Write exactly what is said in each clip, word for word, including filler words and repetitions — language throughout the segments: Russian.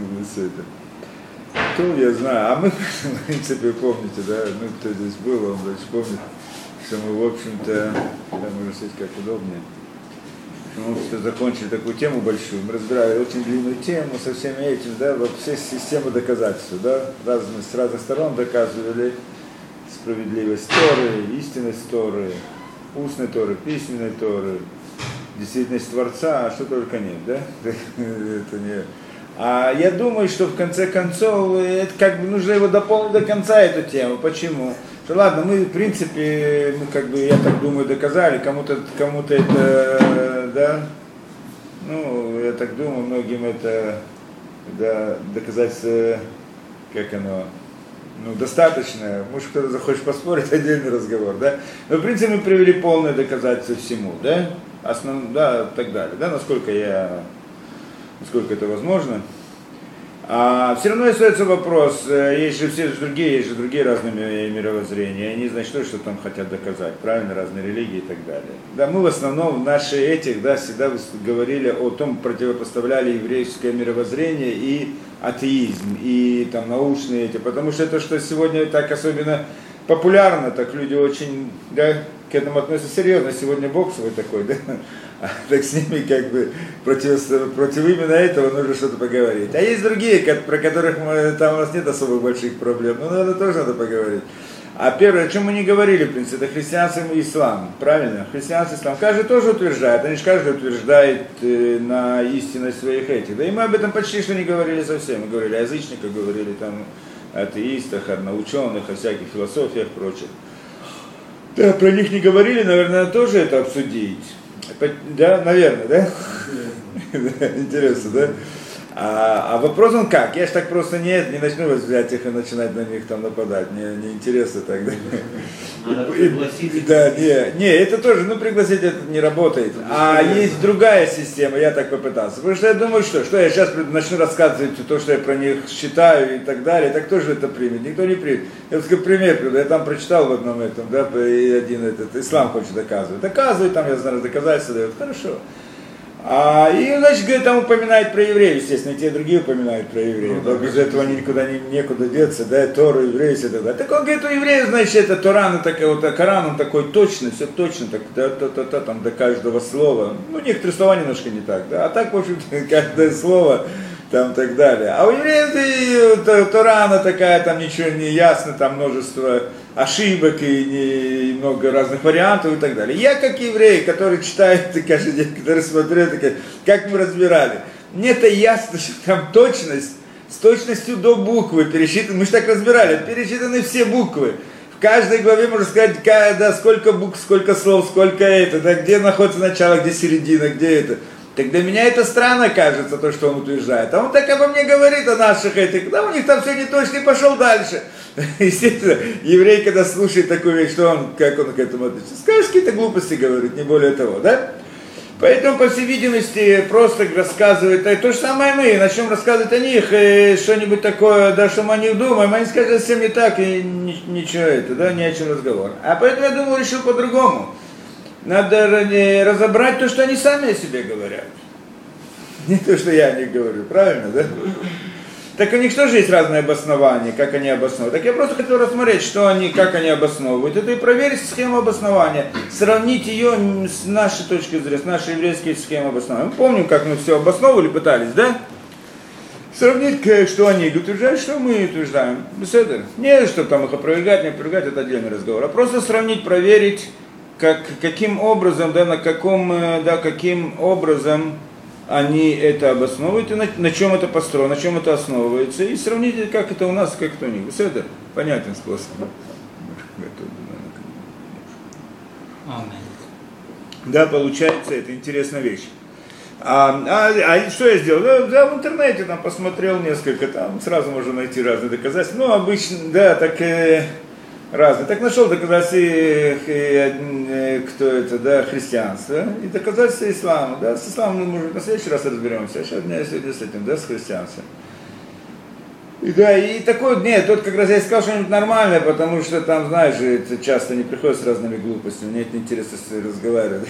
Все это. То я знаю, а мы, в принципе, помните, да, ну, кто здесь был, он значит, помнит, что мы, в общем-то, да, можно сказать, как удобнее, мы что закончили такую тему большую, мы разбирали очень длинную тему со всеми этим, да, все системы доказательства, да, разные, с разных сторон доказывали справедливость Торы, истинность Торы, устной Торы, письменной Торы, действительность Творца, а что только нет, да, это не... А я думаю, что в конце концов, это как бы нужно его дополнить до конца, эту тему. Почему? Что ладно, мы в принципе, мы как бы, я так думаю, доказали, кому-то, кому-то это, да, ну, я так думаю, многим это, да, доказательство, как оно, ну, достаточно. Может, кто-то захочет поспорить, отдельный разговор, да. Но в принципе мы привели полное доказательство всему, да, основ, да, так далее, да, насколько я... насколько это возможно. А все равно остается вопрос, есть же все другие, есть же другие разные мировоззрения, они, значит, что, что там хотят доказать, правильно, разные религии и так далее. Да, мы в основном в наши этих, да, всегда говорили о том, противопоставляли еврейское мировоззрение и атеизм, и там научные эти, потому что это, что сегодня так особенно популярно, так люди очень, да, к этому относятся серьезно, сегодня боксовый такой, да, так с ними как бы против, против именно этого нужно что-то поговорить. А есть другие, про которых мы, там у нас нет особых больших проблем, но надо тоже надо поговорить. А первое, о чем мы не говорили, в принципе, это христианство и ислам, правильно? Христианство и ислам. Каждый тоже утверждает, они же каждый утверждает э, на истинность своих этих. Да и мы об этом почти что не говорили совсем. Мы говорили о язычниках, говорили там о атеистах, о ученых, о всяких философиях и прочих. Да, про них не говорили, наверное, тоже это обсудить. Да, наверное, да? Интересно, да? А, а вопрос он как? Я ж так просто не, не начну взять их и начинать на них там нападать. Мне не интересно тогда. Надо пригласить. Да, не, не, это тоже, ну пригласить это не работает. А есть другая система, я так попытался. Потому что я думаю, что, что я сейчас начну рассказывать то, что я про них считаю и так далее, так кто же это примет? Никто не примет. Я вот скажу пример, я там прочитал в одном этом, да, и один этот, ислам хочет доказывать. Доказывает, там, я знаю, доказательства дает, хорошо. А, и, значит, говорит, там упоминает про евреев, естественно, и те другие упоминают про евреев, ну, да, без этого они никуда не, некуда деться, да, Тору, евреи, все так далее. Так он говорит, у евреев, значит, это Торан, такая, вот, Коран, он такой точный, все точно, так, да, та, та, та, там, до каждого слова, ну, некоторые слова немножко не так, да, а так, в общем-то, каждое слово, там, так далее. А у евреев Торана такая, там ничего не ясно, там множество ошибок и, не, и много разных вариантов и так далее. Я как еврей, который читает каждый день, который смотрел, такой, как мы разбирали, мне-то ясно, что там точность, с точностью до буквы пересчитаны, мы же так разбирали, пересчитаны все буквы. В каждой главе можно сказать, да, сколько букв, сколько слов, сколько это, да, где находится начало, где середина, где это. Так для меня это странно кажется, то, что он утверждает. А он так обо мне говорит, о наших этих, да, у них там все не точно, и пошел дальше. Естественно, еврей, когда слушает такую вещь, что он, как он к этому относится? Скажешь, какие-то глупости говорит, не более того, да? Поэтому, по всей видимости, просто рассказывает, то же самое мы, начнем рассказывать о них, что-нибудь такое, да, что мы о них думаем, они скажут, совсем не так, и ничего это, да, не о чем разговор. А поэтому, я думаю, решил по-другому. Надо разобрать то, что они сами о себе говорят. Не то, что я о них говорю, правильно, да? Так у них тоже есть разные обоснования, как они обосновывают. Так я просто хотел рассмотреть, что они, как они обосновывают. Это и проверить схему обоснования, сравнить ее с нашей точки зрения, с нашей еврейской схемой обоснования. Мы помним, как мы все обосновывали, пытались, да? Сравнить, что они утверждают, что мы утверждаем. Беседер. Не, чтобы там их опровергать, не опровергать, это отдельный разговор. А просто сравнить, проверить, как, каким образом, да, на каком, да, каким образом они это обосновывают, и на, на чем это построено, на чем это основывается, и сравните, как это у нас, как это у них. Все это понятен способ. Да, получается, это интересная вещь. А, а, а что я сделал? Да, да, в интернете там посмотрел несколько, там сразу можно найти разные доказательства. Ну, обычно, да, так э, разные. Так нашел доказательства, э, э, кто это, да, христианство, и доказательства ислама. Да, с исламом мы, может, на следующий раз разберемся, а сейчас дня сегодня с этим, да, с христианством. И да, и такой, нет, тот как раз я искал что-нибудь нормальное, потому что там, знаешь, это часто не приходят с разными глупостями, мне это неинтересно разговаривать.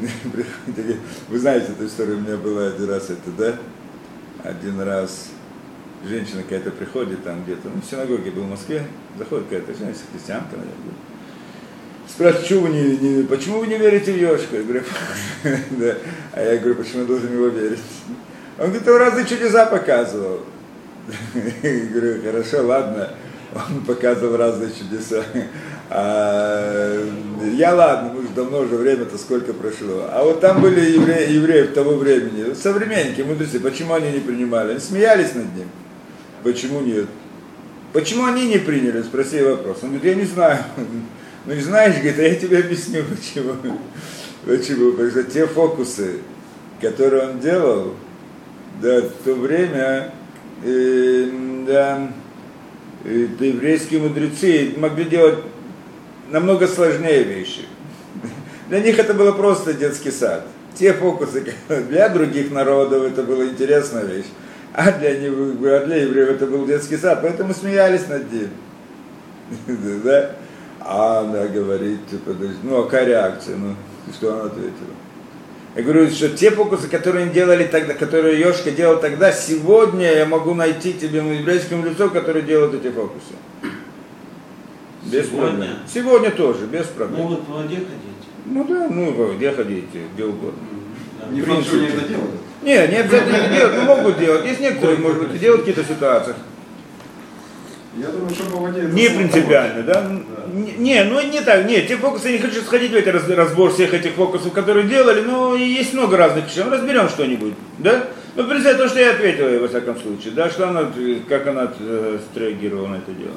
Вы знаете эту историю, у меня была один раз это, да? Один раз женщина какая-то приходит там где-то, ну, в синагоге был в Москве, заходит какая-то женщина, христианка, наверное. Спрашивает, почему вы не, не, почему вы не верите в Йошку? Я говорю, да. А я говорю, почему я должен его верить? Он говорит, он разные чудеса показывал. Я говорю, хорошо, ладно. Он показывал разные чудеса. А я, ладно, мы уже давно уже время-то сколько прошло. А вот там были евреи, евреи того времени, современники, мудрецы, почему они не принимали? Они смеялись над ним. Почему нет? Почему они не приняли? Спроси вопрос. Он говорит, я не знаю. Ну не знаешь, говорит, а я тебе объясню, почему. Почему? Потому что те фокусы, которые он делал, да, в то время, э, да, э, еврейские мудрецы могли делать намного сложнее вещи. Для них это было просто детский сад. Те фокусы, для других народов это была интересная вещь, а для, них, а для евреев это был детский сад, поэтому смеялись над ним. Да? А она говорит, подожди, ну а какая реакция? Ну, что она ответила? Я говорю, что те фокусы, которые они делали тогда, которые Йошка делал тогда, сегодня я могу найти тебе еврейскому лицу, который делает эти фокусы. Без Сегодня? проблем. Сегодня тоже, без проблем. Могут по воде ходить? Ну да, ну по воде ходить, где угодно. Не факт, что они это делают. Не, не обязательно это делать, но могут делать. Есть некоторые, может быть, и делают в каких-то ситуациях. Я думаю, что по воде это Не само принципиально, да? Да. Не, не, ну не так, нет, те фокусы, я не хочу сходить в этот разбор всех этих фокусов, которые делали, но есть много разных вещей, разберем что-нибудь, да? Ну, представь то, что я ответил ей, во всяком случае, да, что она, как она э, среагировала на это дело.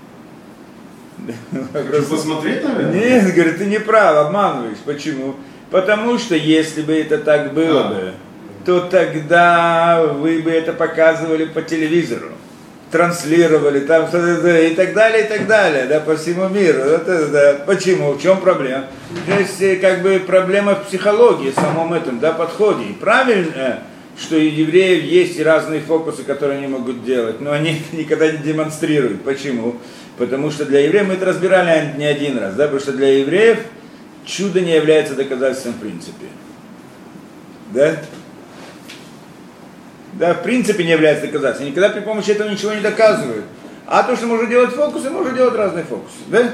Хочу посмотреть, наверное? Нет, говорит, ты не прав, обманываешь. Почему? Потому что если бы это так было а. бы, то тогда вы бы это показывали по телевизору, транслировали там и так далее, и так далее, да, по всему миру. Это, да. Почему? В чем проблема? Здесь как бы проблема в психологии, в самом этом, да, подходе. И правильно, что у евреев есть разные фокусы, которые они могут делать, но они никогда не демонстрируют. Почему? Потому что для евреев, мы это разбирали не один раз, да, потому что для евреев чудо не является доказательством в принципе. Да? Да, в принципе не является доказательством. Никогда при помощи этого ничего не доказывают. А то, что можно делать фокусы, можно делать разные фокусы. Да?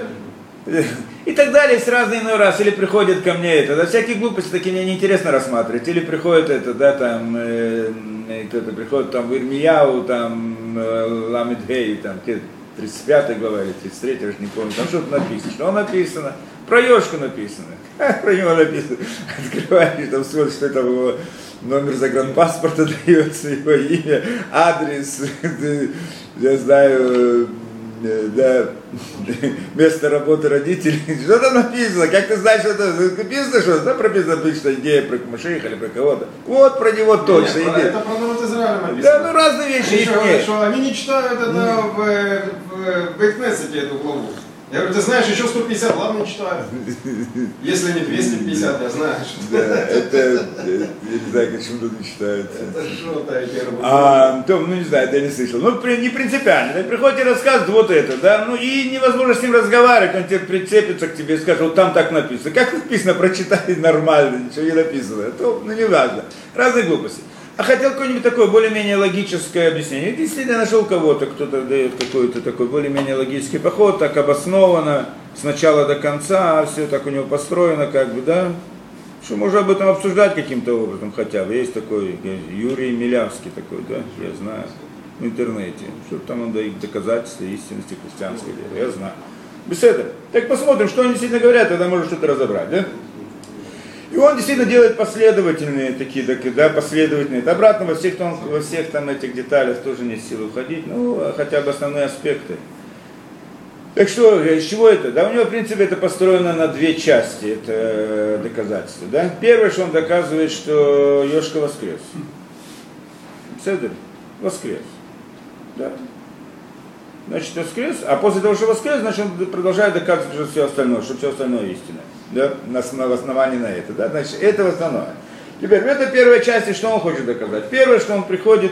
И так далее, есть разные иной раз. Или приходят ко мне это, да, всякие глупости такие мне неинтересно рассматривать. Или приходит это, да, там, э, кто-то приходит там в Ирмияу, там, э, Ламед Гей, там, тридцать пятая глава или тридцать третья, я же не помню, там что-то написано. Что написано? Про Йошку написано. Про него написано. Открываешь, там смотришь, что там его номер загранпаспорта дается, его имя, адрес, я знаю, да, место работы родителей. Что там написано? Как ты знаешь, что это написано, что там прописано, что идея про Машиаха или про кого-то. Вот про него точно нет, идея. Это про народ Израиля написано. Да, ну разные вещи. Они Их говорят, нет. что они не читают это в, в, в Экнессете, эту главу. Я говорю, ты знаешь, еще сто пятьдесят, ладно, не читаю. Если не двести пятьдесят, я знаю, что... Да, это, я не знаю, почему тут не читают. Это что-то, я А, Том, ну не знаю, это я не слышал. Ну, при, не принципиально. Ты приходит и рассказывает вот это, да, ну и невозможно с ним разговаривать, он тебе прицепится к тебе и скажет, вот там так написано. Как написано, прочитай нормально, ничего не написано. То, ну не важно. Разные глупости. А хотел какое-нибудь такое более-менее логическое объяснение. Если я нашел кого-то, кто-то дает какой-то такой более-менее логический поход, так обоснованно, с начала до конца, все так у него построено, как бы, да, что можно об этом обсуждать каким-то образом хотя бы. Есть такой Юрий Милявский такой, да, я знаю, в интернете, что там он дает доказательства истинности христианской веры, я знаю. Без этого. Так посмотрим, что они действительно говорят, тогда можно что-то разобрать, да? И он действительно делает последовательные такие, да, последовательные. Это обратно во всех, там, во всех там этих деталях тоже нет силы уходить, ну, хотя бы основные аспекты. Так что, из чего это? Да, у него, в принципе, это построено на две части, это доказательство, да. Первое, что он доказывает, что Йошка воскрес. Седер, воскрес, да. Значит, воскрес, а после того, что воскрес, значит, он продолжает доказывать уже все остальное, что все остальное истина. Да, на, на основании на это, да, значит, это основное. Теперь, это первая часть, и что он хочет доказать. Первое, что он приходит,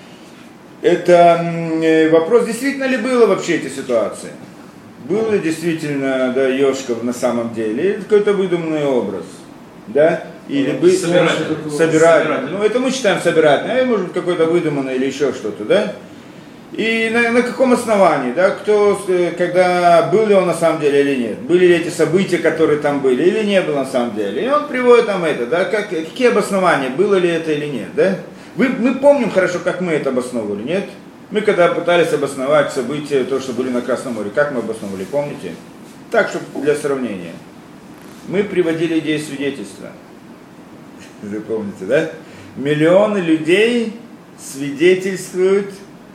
это э, вопрос, действительно ли было вообще эти ситуации. Был ли действительно, да, Йошка на самом деле, или какой-то выдуманный образ, да, или бы собирательный. собирательный. Ну, это мы считаем собирательным, а может быть какой-то выдуманный или еще что-то, да. И на, на каком основании, да, кто, когда был ли он на самом деле или нет, были ли эти события, которые там были, или не было на самом деле. И он приводит там это, да, как, какие обоснования, было ли это или нет, да. Вы, мы помним хорошо, как мы это обосновывали, нет? Мы когда пытались обосновать события, то, что были на Красном море, как мы обосновывали, помните? Так, чтобы для сравнения. Мы приводили идею свидетельства. Вы помните, да? Миллионы людей свидетельствуют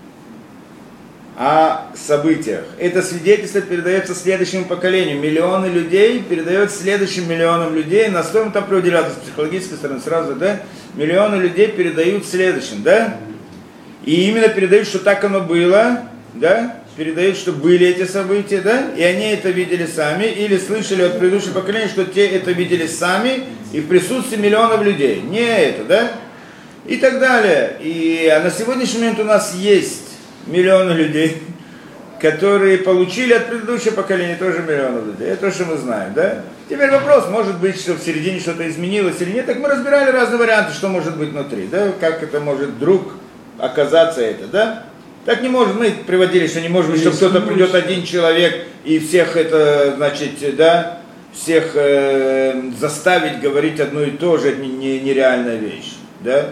о событиях. Это свидетельство передается следующему поколению. Миллионы людей передают следующим миллионам людей. На что мы там приводили с психологической стороны сразу, да? Миллионы людей передают следующим, да? И именно передают, что так оно было, да? Передают, что были эти события, да? И они это видели сами, или слышали от предыдущего поколения, что те это видели сами, и в присутствии миллионов людей. Не это, да? И так далее. И а на сегодняшний момент у нас есть миллионы людей, которые получили от предыдущего поколения тоже миллионов людей. Это то, что мы знаем, да? Теперь вопрос, может быть, что в середине что-то изменилось или нет. Так мы разбирали разные варианты, что может быть внутри, да? Как это может вдруг оказаться это, да? Так не может, мы приводили, что не может быть, что кто-то придет один человек и всех это, значит, да, всех э, заставить говорить одно и то же, это не, нереальная вещь, да?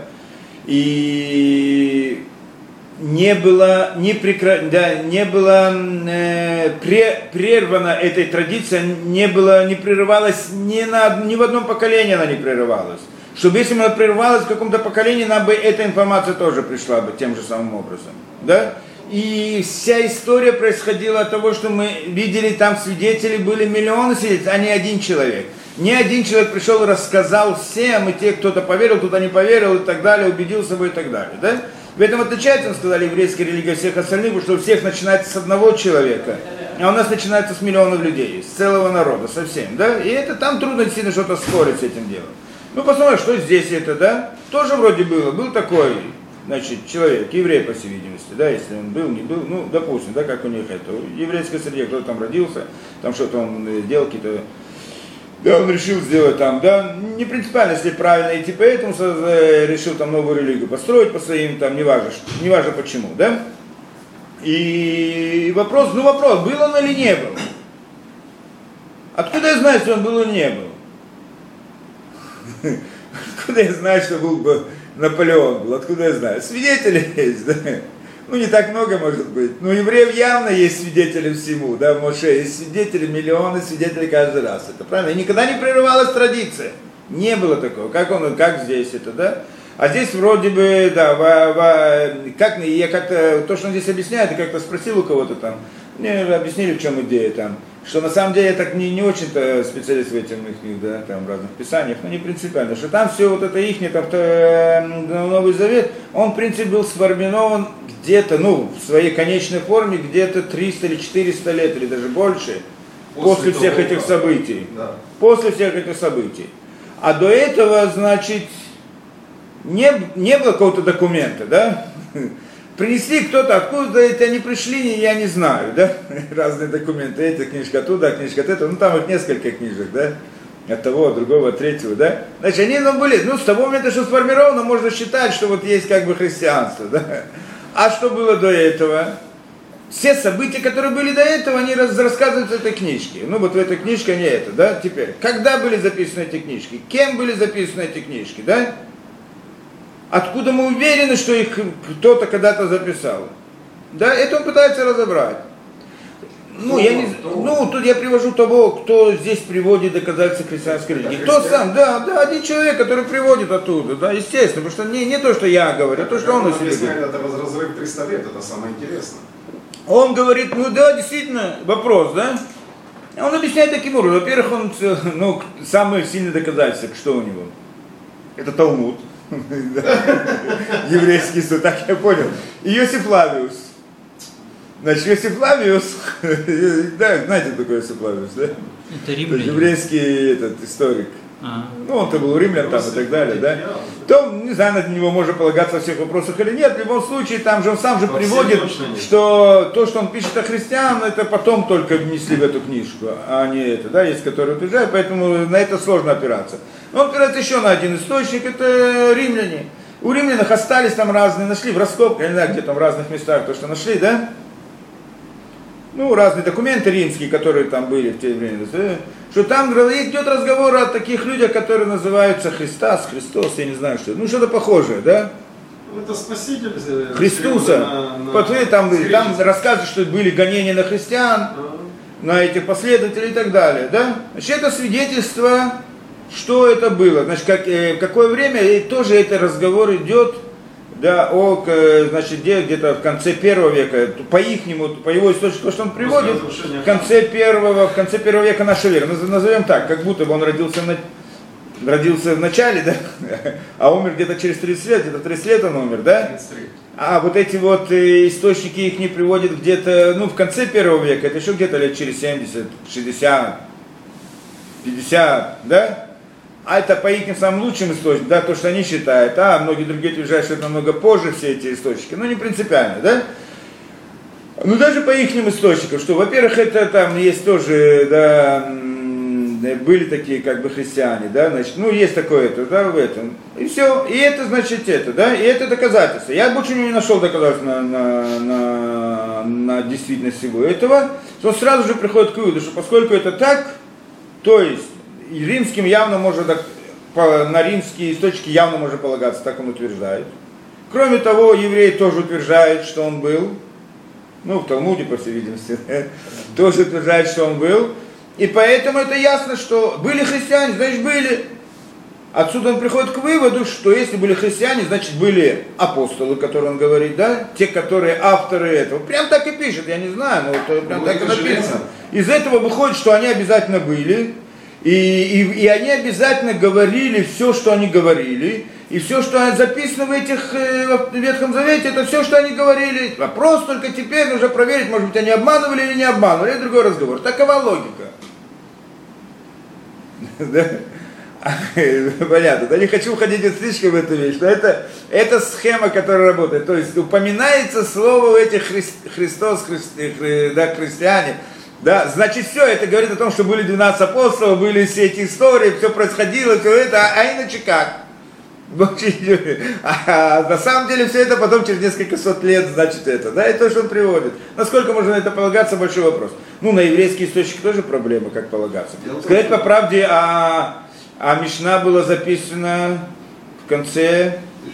И не было, не прекра... да, не было э, пре... прервана этой традиция, не было, не прерывалась ни, на, ни в одном поколении она не прерывалась. Чтобы если бы она прервалась в каком-то поколении, нам бы эта информация тоже пришла бы тем же самым образом. Да? И вся история происходила от того, что мы видели там свидетелей, были миллионы свидетелей, а не один человек. Не один человек пришел и рассказал всем, и те, кто-то поверил, кто-то не поверил и так далее, убедил собой и так далее. Да? В этом отличается, сказали, еврейская религия всех остальных, потому что у всех начинается с одного человека, а у нас начинается с миллионов людей, с целого народа, совсем, да? И это там трудно сильно что-то спорить с этим делом. Ну, посмотрим, что здесь это, да? Тоже вроде было, был такой, значит, человек, еврей, по всей видимости, да, если он был, не был, ну, допустим, да, как у них это, в еврейской среде, кто-то там родился, там что-то он делал, какие-то, да, он решил сделать там, да, не принципиально, если правильно идти, поэтому решил там новую религию построить по своим, там, неважно, неважно почему, да? И вопрос, ну вопрос, был он или не был? Откуда я знаю, что он был или не был? Откуда я знаю, что был бы Наполеон был? Откуда я знаю? Свидетели есть, да? Ну, не так много, может быть. Но у евреев явно есть свидетели всему, да, в Моше есть свидетели, миллионы свидетелей каждый раз. Это правильно. И никогда не прерывалась традиция. Не было такого. Как он, как здесь это, да? А здесь вроде бы, да, во, во, как, я как-то, то, что он здесь объясняет, я как-то спросил у кого-то там, мне объяснили, в чем идея там, что на самом деле я так не, не очень-то специалист в этих, да, там, разных писаниях, но не принципиально, что там все вот это ихний, там, Новый Завет, он, в принципе, был сформирован где-то, ну, в своей конечной форме, где-то триста или четыреста лет, или даже больше, после, после всех того, этих событий. Да. После всех этих событий. А до этого, значит, не, не было какого-то документа, да? Принесли кто-то, откуда это они пришли, я не знаю, да? Разные документы, эта книжка оттуда, книжка от этого, ну там их несколько книжек, да? От того, от другого, от третьего, да? Значит, они ну, были, ну с того момента, что сформировано, можно считать, что вот есть как бы христианство, да? А что было до этого? Все события, которые были до этого, они раз, рассказываются в этой книжке. Ну вот в этой книжке они это, да? Теперь, когда были записаны эти книжки? Кем были записаны эти книжки, да? Откуда мы уверены, что их кто-то когда-то записал? Да, это он пытается разобрать. Ну, кто, я не, ну, тут я привожу того, кто здесь приводит доказательства христианской религии. Кто сам, да, да, один человек, который приводит оттуда, да, естественно, потому что не, не то, что я говорю, а то, что он у себя говорит. Это разрыв триста лет, это самое интересное. Он говорит, ну да, действительно, вопрос, да? Он объясняет таким образом. Во-первых, он, ну, самое сильное доказательство, что у него? Это Талмуд. Еврейский суд, так я понял. И Иосиф Флавиус. Значит, Иосиф Флавиус, да, знаете, кто такой Иосиф Флавиус, да? Это римляне. Еврейский этот историк. А. Ну, он-то был римлян там и так далее, да? То, не знаю, на него можно полагаться во всех вопросах или нет, в любом случае, там же он сам же Во приводит, что то, что он пишет о христиан, это потом только внесли в эту книжку, а не это, да, есть которые утверждают, поэтому на это сложно опираться. Но он опирается еще на один источник, это римляне. У римлян остались там разные, нашли в раскопках, я не знаю, где там в разных местах то, что нашли, да? Ну, разные документы римские, которые там были в те времена, да? Что там идет разговор о таких людях, которые называются Христос, Христос, я не знаю что, ну что-то похожее, да? Это спаситель Христуса. на, на... Потом, там, там рассказывают, что были гонения на христиан, А-а-а. на этих последователей и так далее, да? Значит, это свидетельство, что это было, значит, как, э, в какое время, и тоже этот разговор идет, да, о, значит, где, где-то в конце первого века, по ихнему, по его источнику, что он приводит, в конце первого, в конце первого века нашей эры, назовем так, как будто бы он родился на, родился в начале, да, а умер где-то через тридцать лет, где-то тридцать лет он умер, да? тридцать три. А вот эти вот э, источники их не приводят где-то, ну, в конце первого века, это еще где-то лет через семьдесят, шестьдесят, пятьдесят, да? А это по их самым лучшим источникам, да, то, что они считают, а многие другие утверждают, что это намного позже все эти источники, ну, не принципиально, да? Ну, даже по их источникам, что, во-первых, это там есть тоже, да, были такие, как бы, христиане, да, значит, ну, есть такое, это, да, в этом, и все, и это, значит, это, да, и это доказательство. Я больше не нашел доказательств на, на, на, на действительность всего этого, то сразу же приходит к выводу, что поскольку это так, то есть, и римским явно можно, на римские источники явно можно полагаться, так он утверждает. Кроме того, евреи тоже утверждают, что он был, ну, в Талмуде, по всей видимости, тоже утверждают, что он был. И поэтому это ясно, что были христиане, значит были. Отсюда он приходит к выводу, что если были христиане, значит были апостолы, которые он говорит, да, те, которые авторы этого. Прям так и пишет, я не знаю, но это прям ну, так и написано. Из этого выходит, что они обязательно были, и, и, и они обязательно говорили все, что они говорили, и все, что записано в этих в Ветхом Завете, это все, что они говорили. Вопрос только теперь нужно проверить, может быть, они обманывали или не обманывали, это другой разговор. Такова логика. Понятно, да, не хочу уходить слишком в эту вещь, но это, это схема, которая работает. То есть упоминается слово у этих хри- Христос, хри- хри- да, христиане, да, значит все, это говорит о том, что были двенадцать апостолов, были все эти истории, все происходило, все это, а, а иначе как? А на самом деле все это потом через несколько сот лет, значит это, да, и то, что он приводит. Насколько можно на это полагаться, большой вопрос. Ну, на еврейские источники тоже проблема, как полагаться. Сказать по правде, а, а Мишна была записана в конце,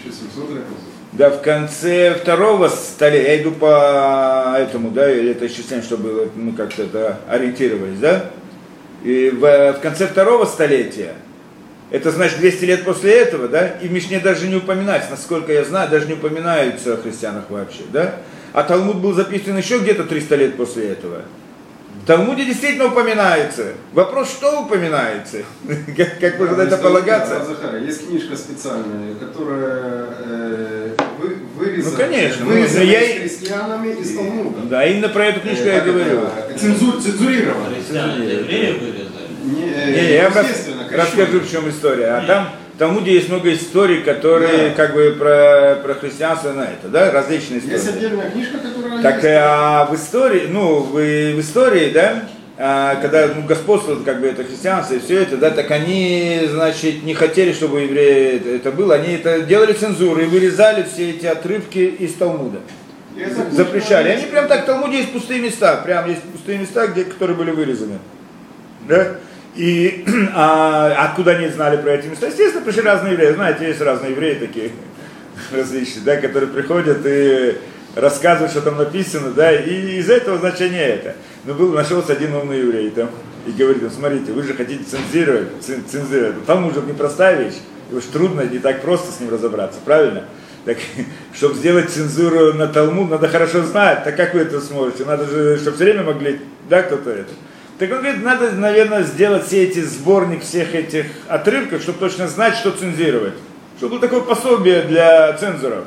да, в конце второго столетия, я иду по этому, да, это исчисление, чтобы мы как-то это ориентировались, да, и в, в конце второго столетия. Это значит двести лет после этого, да, и в Мишне даже не упоминается, насколько я знаю, даже не упоминаются о христианах вообще, да. А Талмуд был записан еще где-то триста лет после этого. В Талмуде действительно упоминается. Вопрос, что упоминается? как, как можно на это полагаться? Захар, есть книжка специальная, которая э, вы, вырезана, ну, конечно, вырезана ну, я... христианами из Талмуда. Да, именно про эту книжку э, я говорю. Цензур, цензурировано. Христиан, евреев вырезали. Не, не, я вам расскажу, в чем история. А там в Талмуде есть много историй, которые да. как бы про, про христианство на это, да, различные истории. Есть отдельная книжка, которая... Так а в истории, ну, в, в истории, да, а, когда ну, господствует как бы это христианство и все это, да, так они, значит, не хотели, чтобы евреи это, это было, они это делали цензуру и вырезали все эти отрывки из Талмуда. Запрещали. Они прям так, в Талмуде есть пустые места, прям есть пустые места, где, которые были вырезаны. Да? И а, откуда они знали про эти места? Естественно, пришли разные евреи. Знаете, есть разные евреи такие различные, да, которые приходят и рассказывают, что там написано, да, и из этого значения это. Но был, нашелся один умный еврей там и говорит, ну, смотрите, вы же хотите цензировать, цензировать. Там уже непростая вещь, и уж трудно, не так просто с ним разобраться, правильно? Так, чтобы сделать цензуру на Талмуд, надо хорошо знать, так как вы это сможете? Надо же, чтобы все время могли, да, кто-то это. Так он говорит, надо, наверное, сделать все эти сборник всех этих отрывков, чтобы точно знать, что цензировать. Чтобы было такое пособие для цензоров.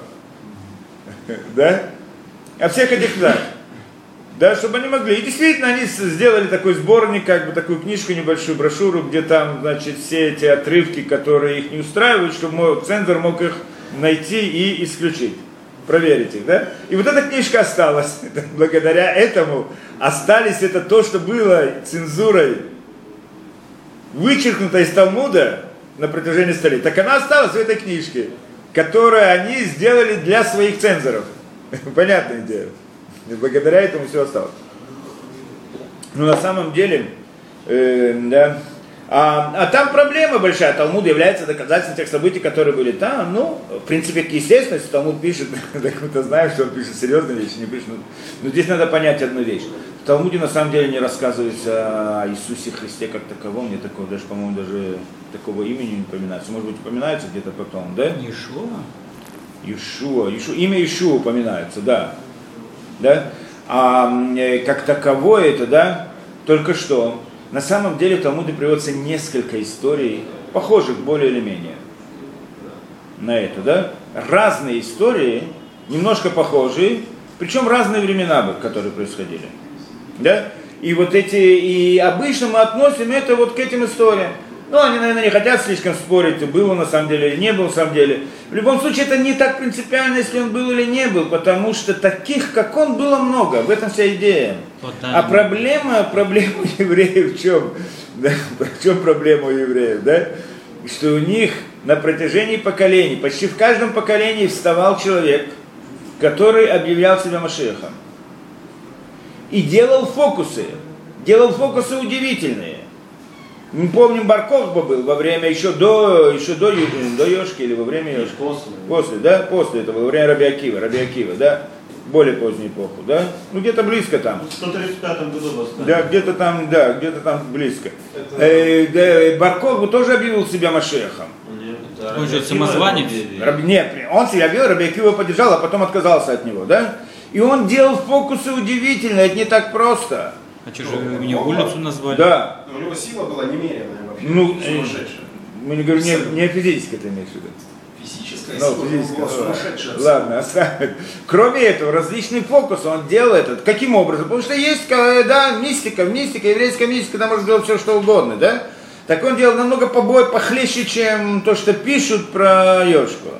Да? А всех этих, да. Да, чтобы они могли. И действительно, они сделали такой сборник, как бы такую книжку, небольшую брошюру, где там, значит, все эти отрывки, которые их не устраивают, чтобы цензор мог их найти и исключить. Проверить их, да? И вот эта книжка осталась. Благодаря этому остались это то, что было цензурой вычеркнуто из Талмуда на протяжении столетий. Так она осталась в этой книжке. которые они сделали для своих цензоров. Понятное дело. И благодаря этому все осталось. Но на самом деле, э, да, а, а там проблема большая. Талмуд является доказательством тех событий, которые были там. Ну, в принципе, естественно, если Талмуд пишет, так мы-то знаем, что он пишет серьезные вещи, не пишет. Но, но здесь надо понять одну вещь. В Талмуде на самом деле не рассказывается о Иисусе Христе как таковом. Мне такого даже, по-моему, даже такого имени не упоминается. Может быть, упоминается где-то потом, да? Иешуа? Иешуа. Иешуа. Имя Иешуа упоминается, да. Да? А э, как таковое это, да, только что. На самом деле в Талмуде приводится несколько историй, похожих более или менее на это, да? Разные истории, немножко похожие, причем разные времена, которые происходили, да? И вот эти, и обычно мы относим это вот к этим историям. Ну, они, наверное, не хотят слишком спорить, был он на самом деле или не был на самом деле. В любом случае, это не так принципиально, если он был или не был, потому что таких, как он, было много. В этом вся идея. Вот, да. А проблема, проблема у евреев в чем? Да, в чем проблема у евреев, да? Что у них на протяжении поколений, почти в каждом поколении вставал человек, который объявлял себя Машиахом. И делал фокусы. Делал фокусы удивительные. Мы помним, Бар-Кохба был во время, еще до, еще до, до Йошки или во время Йошки. После. После, да, после этого, во время Раби Акива, Раби Акива, да, более позднюю эпоху, да, ну где-то близко там. В сто тридцать пятом году восстание. Да, где-то там, да, где-то там близко. Это... Э, да, Бар-Кохба тоже объявил себя Машиахом. Нет, он же самозванец. Раби, нет, он себя объявил, Раби Акива поддержал, а потом отказался от него, да. И он делал фокусы удивительные, это не так просто. А что же вы мне улицу назвали? Да. Но у него сила была немеренная вообще. Ну, сумасшедшая. Мы не говорим, не, не физическое ты имеешь в виду. Физическая Ну, сила физическая, была сумасшедшая. Ладно, оставим. Кроме этого, различные фокусы он делает. Это. Каким образом? Потому что есть, да, мистика, мистика, еврейская мистика, там можно делать все, что угодно, да? Так он делал намного побой, похлеще, чем то, что пишут про Йошку.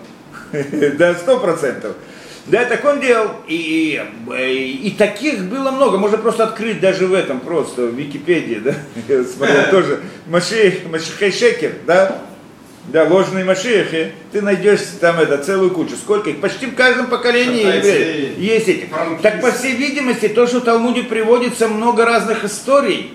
Да, сто процентов. Да, так он делал, и, и, и таких было много, можно просто открыть даже в этом, просто в Википедии, да, я смотрел тоже, Машиах, Машиахай Шекер, да, да, ложные Машиахи, ты найдешь там это, целую кучу, сколько их, почти в каждом поколении евреев есть эти. Так, по всей видимости, то, что в Талмуде приводится много разных историй,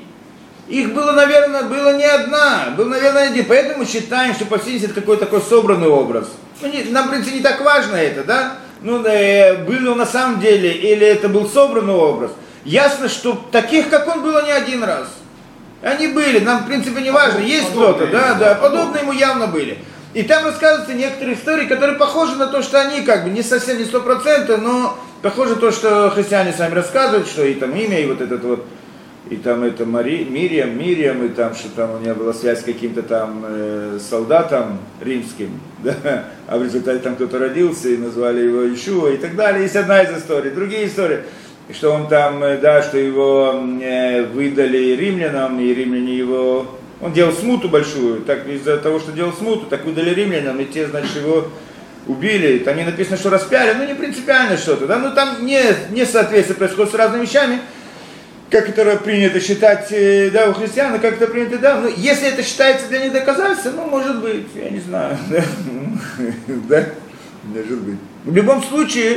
их было, наверное, было не одна, был, наверное, один, поэтому мы считаем, что по всей видимости это какой-то такой собранный образ. Ну, не, нам, в принципе, не так важно это, да? Ну, да, был он на самом деле, или это был собранный образ. Ясно, что таких, как он, было не один раз. Они были, нам, в принципе, не важно, есть кто-то, да, да, подобные ему явно были. И там рассказываются некоторые истории, которые похожи на то, что они, как бы, не совсем, не сто процентов, но похоже на то, что христиане сами рассказывают, что и там имя, и вот этот вот, и там это Мари, Мириам, Мириам, и там, что там у нее была связь с каким-то там э, солдатом римским, да, а в результате там кто-то родился, и назвали его Иешуа, и так далее. Есть одна из историй. Другие истории, что он там, да, что его э, выдали римлянам, и римляне его, он делал смуту большую, так из-за того, что делал смуту, так выдали римлянам, и те, значит, его убили, там не написано, что распяли, ну не принципиально что-то, да, ну там не, не соответствие происходит с разными вещами, как это принято считать, да, у христиан, как это принято, да, ну, если это считается для них доказательством, ну, может быть, я не знаю, да, да, может быть. В любом случае,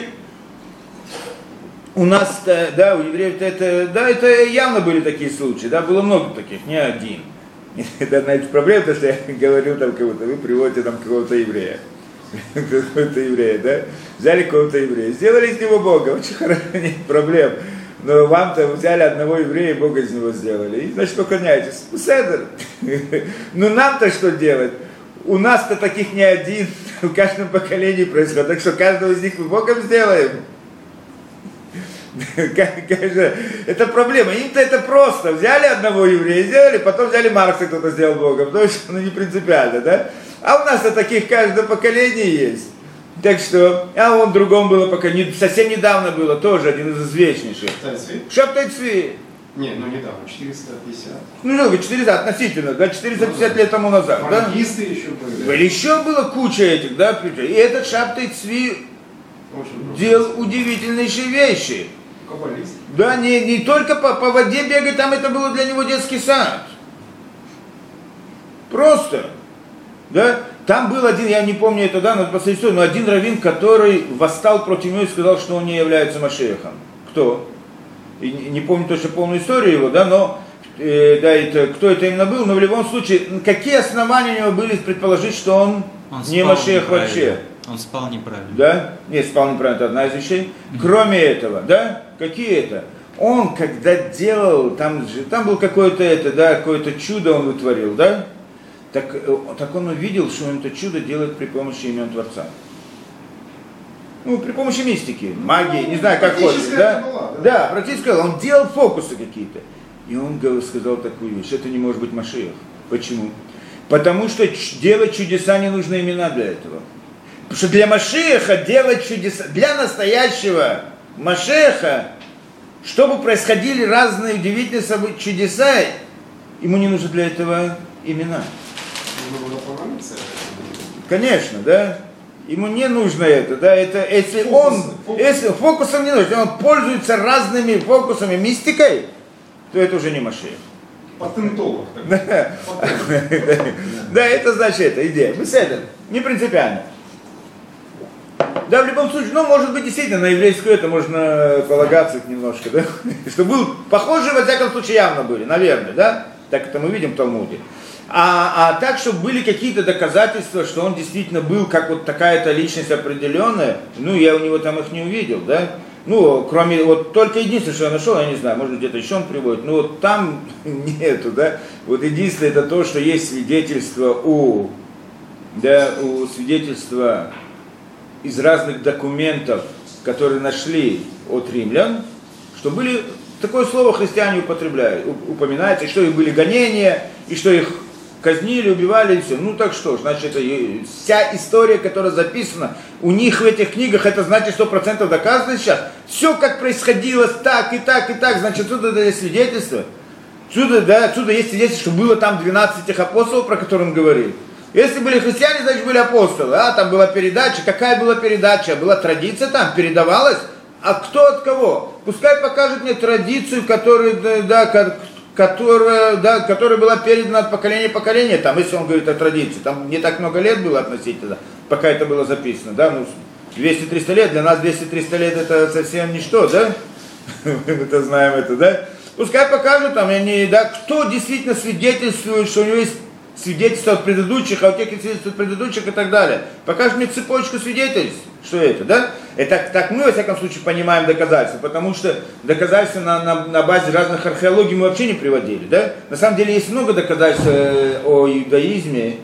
у нас, да, у евреев это, да, это явно были такие случаи, да, было много таких, не один. Это одна из проблем, то, что я говорил там кого-то, вы приводите там какого-то еврея, какого-то еврея, да, взяли какого-то еврея, сделали из него Бога, очень хорошо, нет проблем. Но вам-то взяли одного еврея, и Бога из него сделали. И, значит, поклоняетесь. Седер. Ну нам-то что делать? У нас-то таких не один. В каждом поколении происходит. Так что каждого из них мы Богом сделаем. Это проблема. Им-то это просто. Взяли одного еврея, сделали, потом взяли Маркса, кто-то сделал Богом. Потому что ну, не принципиально, да? А у нас-то таких каждое поколение есть. Так что, а он в другом было пока, не, совсем недавно было, тоже один из известнейших. Шабтай Цви. Не, ну недавно, четыреста пятьдесят. Ну, четыреста относительно, да, четыреста пятьдесят ну, лет тому назад, да? Франкисты еще были. Были, еще было куча этих, да, и этот Шабтай Цви делал удивительнейшие вещи. Каббалист. Да, не, не только по, по воде бегать, там это было для него детский сад. Просто. Да? Там был один, я не помню это, да, надо посмотреть историю, но один раввин, который восстал против него и сказал, что он не является Машиахом. Кто? И не, не помню точно полную историю его, да, но э, да, это, кто это именно был, но в любом случае, какие основания у него были предположить, что он, Он не спал Машиах вообще? неправильно. Он спал неправильно. Да? Нет, спал неправильно, это одна из вещей. Кроме этого, да? Какие это? Он, когда делал, там, же, там был какое-то это, да, какое-то чудо он вытворил, да? Так, так он увидел, что он это чудо делает при помощи имен Творца. Ну, при помощи мистики, магии, не знаю, как хочешь, да? Была, да? Да, практически, он делал фокусы какие-то. И он сказал такую вещь, это не может быть Машиах. Почему? Потому что делать чудеса не нужны имена для этого. Потому что для Машиаха делать чудеса, для настоящего Машиаха, чтобы происходили разные удивительные события, чудеса, ему не нужны для этого имена. Нужно было помолиться. Конечно, да? Ему не нужно это, да? Это если Фокусы, он, фокусы. если фокусом не нужно, он пользуется разными фокусами, мистикой, то это уже не Машиах. Патентолог. Да, да, это значит это идея. Мы с этим не принципиально. Да, в любом случае, ну, может быть, действительно, на еврейскую это можно полагаться немножко, да? Что был похожие, во всяком случае, явно были, наверное, да? Так это мы видим в Талмуде. А, а так, чтобы были какие-то доказательства, что он действительно был как вот такая-то личность определенная, ну, я у него там их не увидел, да? Ну, кроме, вот только единственное, что я нашел, я не знаю, может где-то еще он приводит, но вот там нету, да? Вот единственное, это то, что есть свидетельство у, да, у свидетельства из разных документов, которые нашли от римлян, что были, такое слово христиане употребляют, упоминается, и что их были гонения, и что их казнили, убивали, и все. Ну так что, значит, это вся история, которая записана у них в этих книгах, это значит сто процентов доказано сейчас. Все как происходило, так и так и так, значит, отсюда есть свидетельство. Отсюда, да, отсюда есть свидетельство, что было там двенадцать этих апостолов, про которые он говорил. Если были христиане, значит были апостолы. А, там была передача. Какая была передача? Была традиция там, передавалась. А кто от кого? Пускай покажет мне традицию, которую, да, которая, да, которая была передана от поколения в поколение. Там, если он говорит о традиции, там не так много лет было относительно, пока это было записано. Да? Ну, двести-триста лет, для нас двести-триста лет это совсем ничто, да? Мы-то знаем это, да? Пускай покажут там, они, да, кто действительно свидетельствует, что у него есть свидетельства от предыдущих, а у тех свидетельства от предыдущих и так далее. Покажи мне цепочку свидетельств, что это, да? Это так мы, во всяком случае, понимаем доказательства, потому что доказательства на, на, на базе разных археологий мы вообще не приводили, да? На самом деле есть много доказательств о иудаизме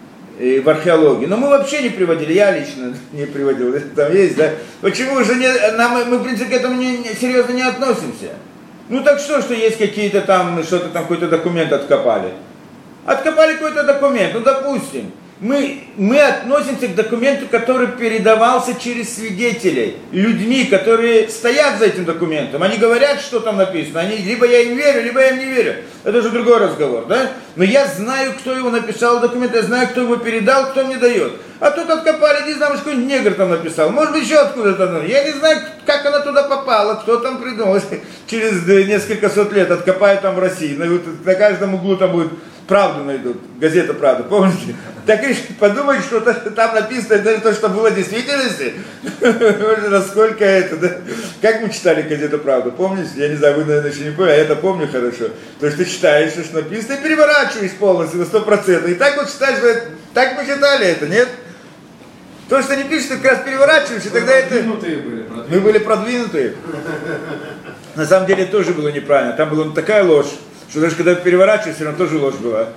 в археологии, но мы вообще не приводили, я лично не приводил, там есть, да? Почему же не, нам, мы, в принципе, к этому не, не, серьезно не относимся? Ну так что, что есть какие-то там, что-то там, какой-то документ откопали? Откопали какой-то документ, ну допустим, мы, мы относимся к документу, который передавался через свидетелей, людьми, которые стоят за этим документом. Они говорят, что там написано, они, либо я им верю, либо я им не верю. Это уже другой разговор, да? Но я знаю, кто его написал документ, я знаю, кто его передал, кто мне дает. А тут откопали, не знаю, может, какой-нибудь негр там написал, может быть, еще откуда-то. Я не знаю, как она туда попала, кто там придумал. Через несколько сот лет откопают там в России, на каждом углу там будет... Правду найдут, газета «Правда», помните? Так и подумайте, что там написано, это то, что было в действительности. Насколько это, да? Как мы читали газету «Правда», помните? Я не знаю, вы, наверное, еще не помните, а я это помню хорошо. То есть ты читаешь, что написано, и переворачиваешь полностью на сто процентов. И так вот читаешь, так мы читали это, нет? То, что не пишешь, ты как раз переворачиваешь, и тогда это... Продвинутые были. Продвинутые. Мы были продвинутые. На самом деле тоже было неправильно. Там была такая ложь, что даже когда переворачиваешь, все равно тоже ложь была.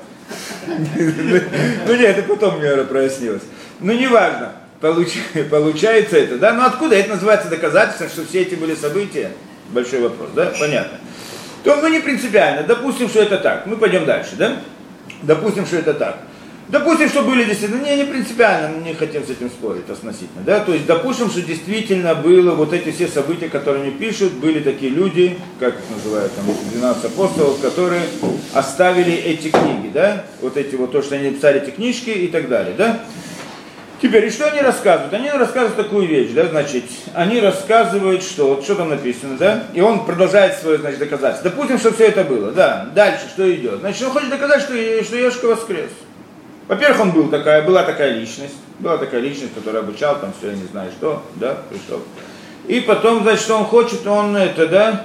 Ну нет, это потом мне прояснилось. Ну неважно, получается это, да? Но откуда это называется доказательством, что все эти были события? Большой вопрос, да? Понятно. То, ну не принципиально, допустим, что это так. Мы пойдем дальше, да? Допустим, что это так. Допустим, что были действительно, не, не принципиально, мы не хотим с этим спорить относительно, да, то есть допустим, что действительно было вот эти все события, которые они пишут, были такие люди, как их называют, там, двенадцать апостолов, которые оставили эти книги, да, вот эти вот, то, что они написали эти книжки и так далее, да. Теперь, и что они рассказывают? Они рассказывают такую вещь, да, значит, они рассказывают, что, вот что там написано, да, и он продолжает свое, значит, доказательство. Допустим, что все это было, да, дальше что идет? Значит, он хочет доказать, что, что Ешуа воскрес. Во-первых, он был такая, была такая личность, была такая личность, которая обучал там все, я не знаю что, да, пришел. И потом, значит, что он хочет, он это, да,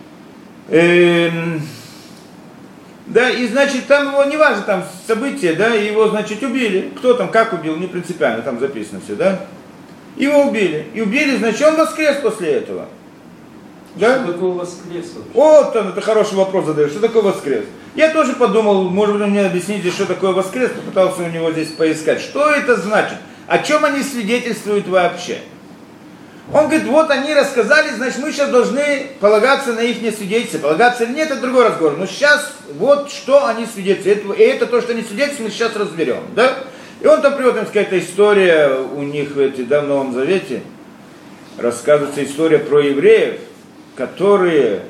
эм, да, и значит, там его, неважно, там события, да, его, значит, убили. Кто там, как убил, не принципиально, там записано все, да. Его убили. И убили, значит, он воскрес после этого. Да? Что такое воскрес? Вот он, это хороший вопрос задаешь, что такое воскрес? Я тоже подумал, может быть, мне объясните, что такое воскрес, попытался у него здесь поискать. Что это значит? О чем они свидетельствуют вообще? Он говорит, вот они рассказали, значит, мы сейчас должны полагаться на их свидетельства. Полагаться или нет, это другой разговор. Но сейчас вот что они свидетельствуют. И это то, что они свидетельствуют, мы сейчас разберем. Да? И он там приводит, какая-то история у них в, да, в Новом Завете. Рассказывается история про евреев, которые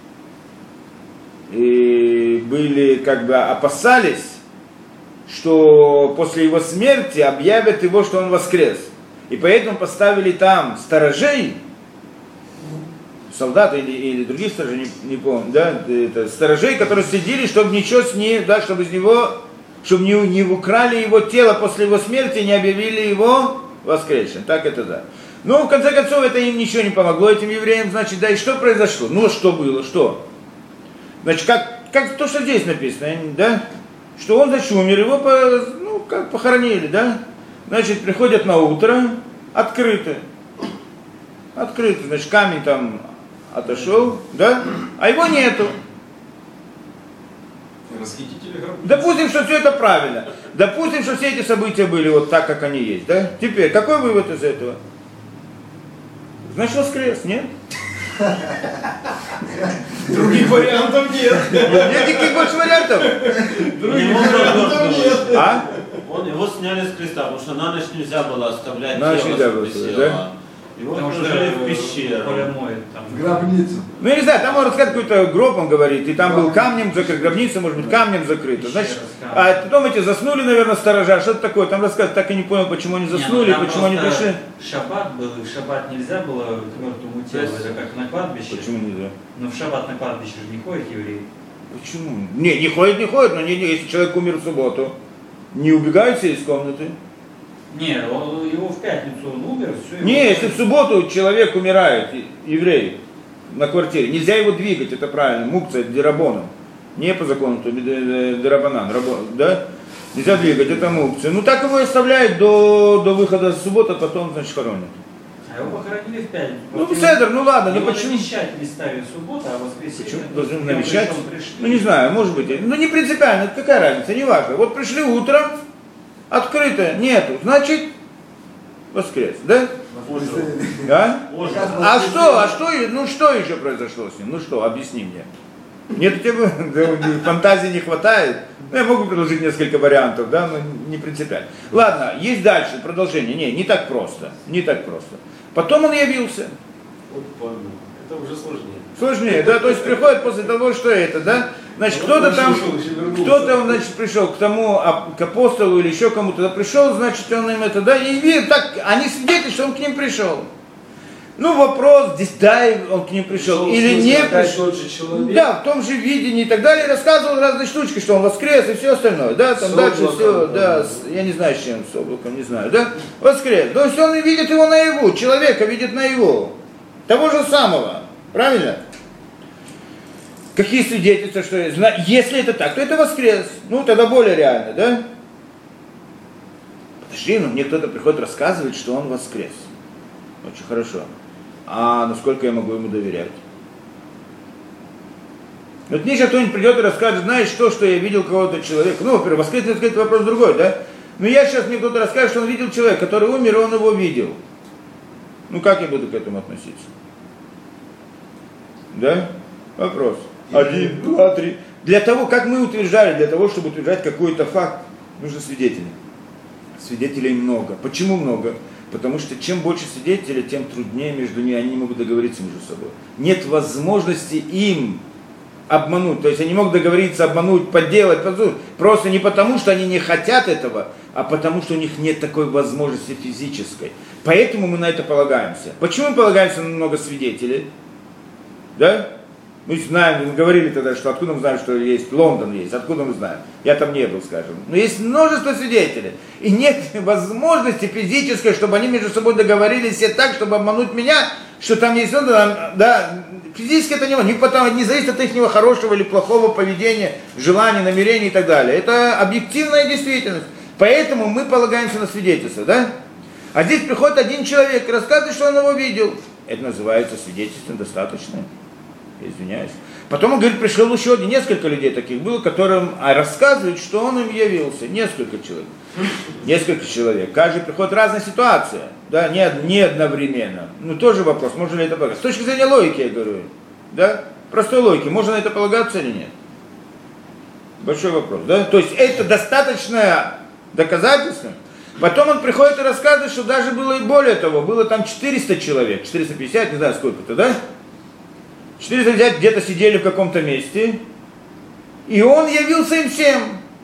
и были, как бы, опасались, что после его смерти объявят его, что он воскрес. И поэтому поставили там сторожей, солдат или, или других сторожей, не, не помню, да, это, сторожей, которые следили, чтобы ничего с ним, да, чтобы из него, чтобы не, не украли его тело после его смерти, не объявили его воскресшим. Так это да. Но в конце концов это им ничего не помогло, этим евреям, значит, да, и что произошло? Ну, что было, что? Значит, как, как то, что здесь написано, да, что он, значит, умер, его, по, ну, как похоронили, да. Значит, приходят на утро, открыто. Открыто. Значит, камень там отошел, да? А его нету. Расхитители гробниц. Допустим, что все это правильно. Допустим, что все эти события были вот так, как они есть, да? Теперь, какой вывод из этого? Значит, воскрес, нет? Других вариантов нет. Нет никаких больше вариантов? Других вариантов нет. А? Он, его сняли с креста, потому что на ночь нельзя было оставлять На ночь тело, нельзя чтобы было, висело. да? Его Потому что положили в Коля пещеру. моет там. В гробницу. Ну, я не знаю, там можно сказать какой-то гроб, он говорит, и там был камнем закрыт, гробница, может быть, камнем закрыта. Значит, а потом эти заснули, наверное, сторожа, что-то такое, там рассказывают, так и не понял, почему они заснули, Не, ну, почему они пришли. Шаббат был, и в шаббат нельзя было к мертвому телу, это как на кладбище. Почему нельзя? Но в шаббат на кладбище же не ходят евреи. Почему? Не, не ходит, не ходит, но не, не, если человек умер в субботу, не убегает все из комнаты. Не, он, его в пятницу он умер, все. Не, его... если в субботу человек умирает, еврей, на квартире, нельзя его двигать, это правильно, мукция, дирабоном. Не по закону, то дирабанан, да? Нельзя двигать, это мукция. Ну так его оставляют до, до выхода с субботы, а потом, значит, хоронят. А его похоронили в пятницу. Ну, Седер, ну ладно, ну его почему? навещать не ставили в субботу, а в воскресенье. Почему то должны есть, навещать? пришел, пришли. Ну не знаю, может быть. Ну не принципиально, какая разница, не важно. Вот пришли утром, открыто, нету, значит, воскрес, да? А? А что, а что, ну что еще произошло с ним? Ну что, объясни мне. Нет, у тебя фантазии не хватает. Ну, я могу предложить несколько вариантов, да, но не принципиально. Ладно, есть дальше продолжение. Не, не так просто, не так просто. Потом он явился. Вот понял. Это уже сложнее. Сложнее, да, то есть приходит после того, что это, да, значит, кто-то там, кто-то, значит, пришел к тому, к апостолу или еще кому-то да, пришел, значит, он им это, да, и видит, так, они свидетели, что он к ним пришел. Ну, вопрос, здесь, да, он к ним пришел, или не пришел. Да, в том же видении и так далее, рассказывал разные штучки, что он воскрес и все остальное, да, там с дальше облаком, все, да, да, с, я не знаю, с чем, с облаком, не знаю, да, воскрес. То есть он видит его наяву, человека видит наяву, того же самого, правильно? Какие свидетельства, что если это так, то это воскрес. Ну, тогда более реально, да? Подожди, ну мне кто-то приходит рассказывать, что он воскрес. Очень хорошо. А насколько я могу ему доверять? Вот мне сейчас кто-нибудь придет и расскажет, знаешь, что, что я видел кого-то человека. Ну, во-первых, воскресный, это вопрос другой, да? Но я сейчас, мне кто-то расскажет, что он видел человека, который умер, и он его видел. Ну, как я буду к этому относиться? Да? Вопрос. Один, два, три. Для того, как мы утверждали, для того, чтобы утверждать какой-то факт, нужны свидетели. Свидетелей много. Почему много? Потому что чем больше свидетелей, тем труднее между ними, они не могут договориться между собой. Нет возможности им обмануть. То есть они могут договориться, обмануть, подделать, подделать. Просто не потому, что они не хотят этого, а потому, что у них нет такой возможности физической. Поэтому мы на это полагаемся. Почему мы полагаемся на много свидетелей? Да? Мы знаем, мы говорили тогда, что откуда мы знаем, что есть Лондон есть, откуда мы знаем. Я там не был, скажем. Но есть множество свидетелей. И нет возможности физической, чтобы они между собой договорились все так, чтобы обмануть меня, что там есть Лондон. Да, физически это не может. Не, потому, не зависит от их хорошего или плохого поведения, желаний, намерений и так далее. Это объективная действительность. Поэтому мы полагаемся на свидетельство, да? А здесь приходит один человек и рассказывает, что он его видел. Это называется свидетельством достаточное. Я извиняюсь. Потом он говорит, пришло еще один, несколько людей таких было, которым а рассказывают, что он им явился. Несколько человек. Несколько человек. Каждый приходит разная ситуация. Да, не, не одновременно. Ну, тоже вопрос, можно ли это полагаться. С точки зрения логики, я говорю. Да? Простой логики. Можно на это полагаться или нет? Большой вопрос. Да? То есть это достаточное доказательство. Потом он приходит и рассказывает, что даже было и более того. Было там четыреста человек. четыреста пятьдесят, не знаю сколько-то, да? четыреста пятьдесят где-то сидели в каком-то месте, и он явился им всем.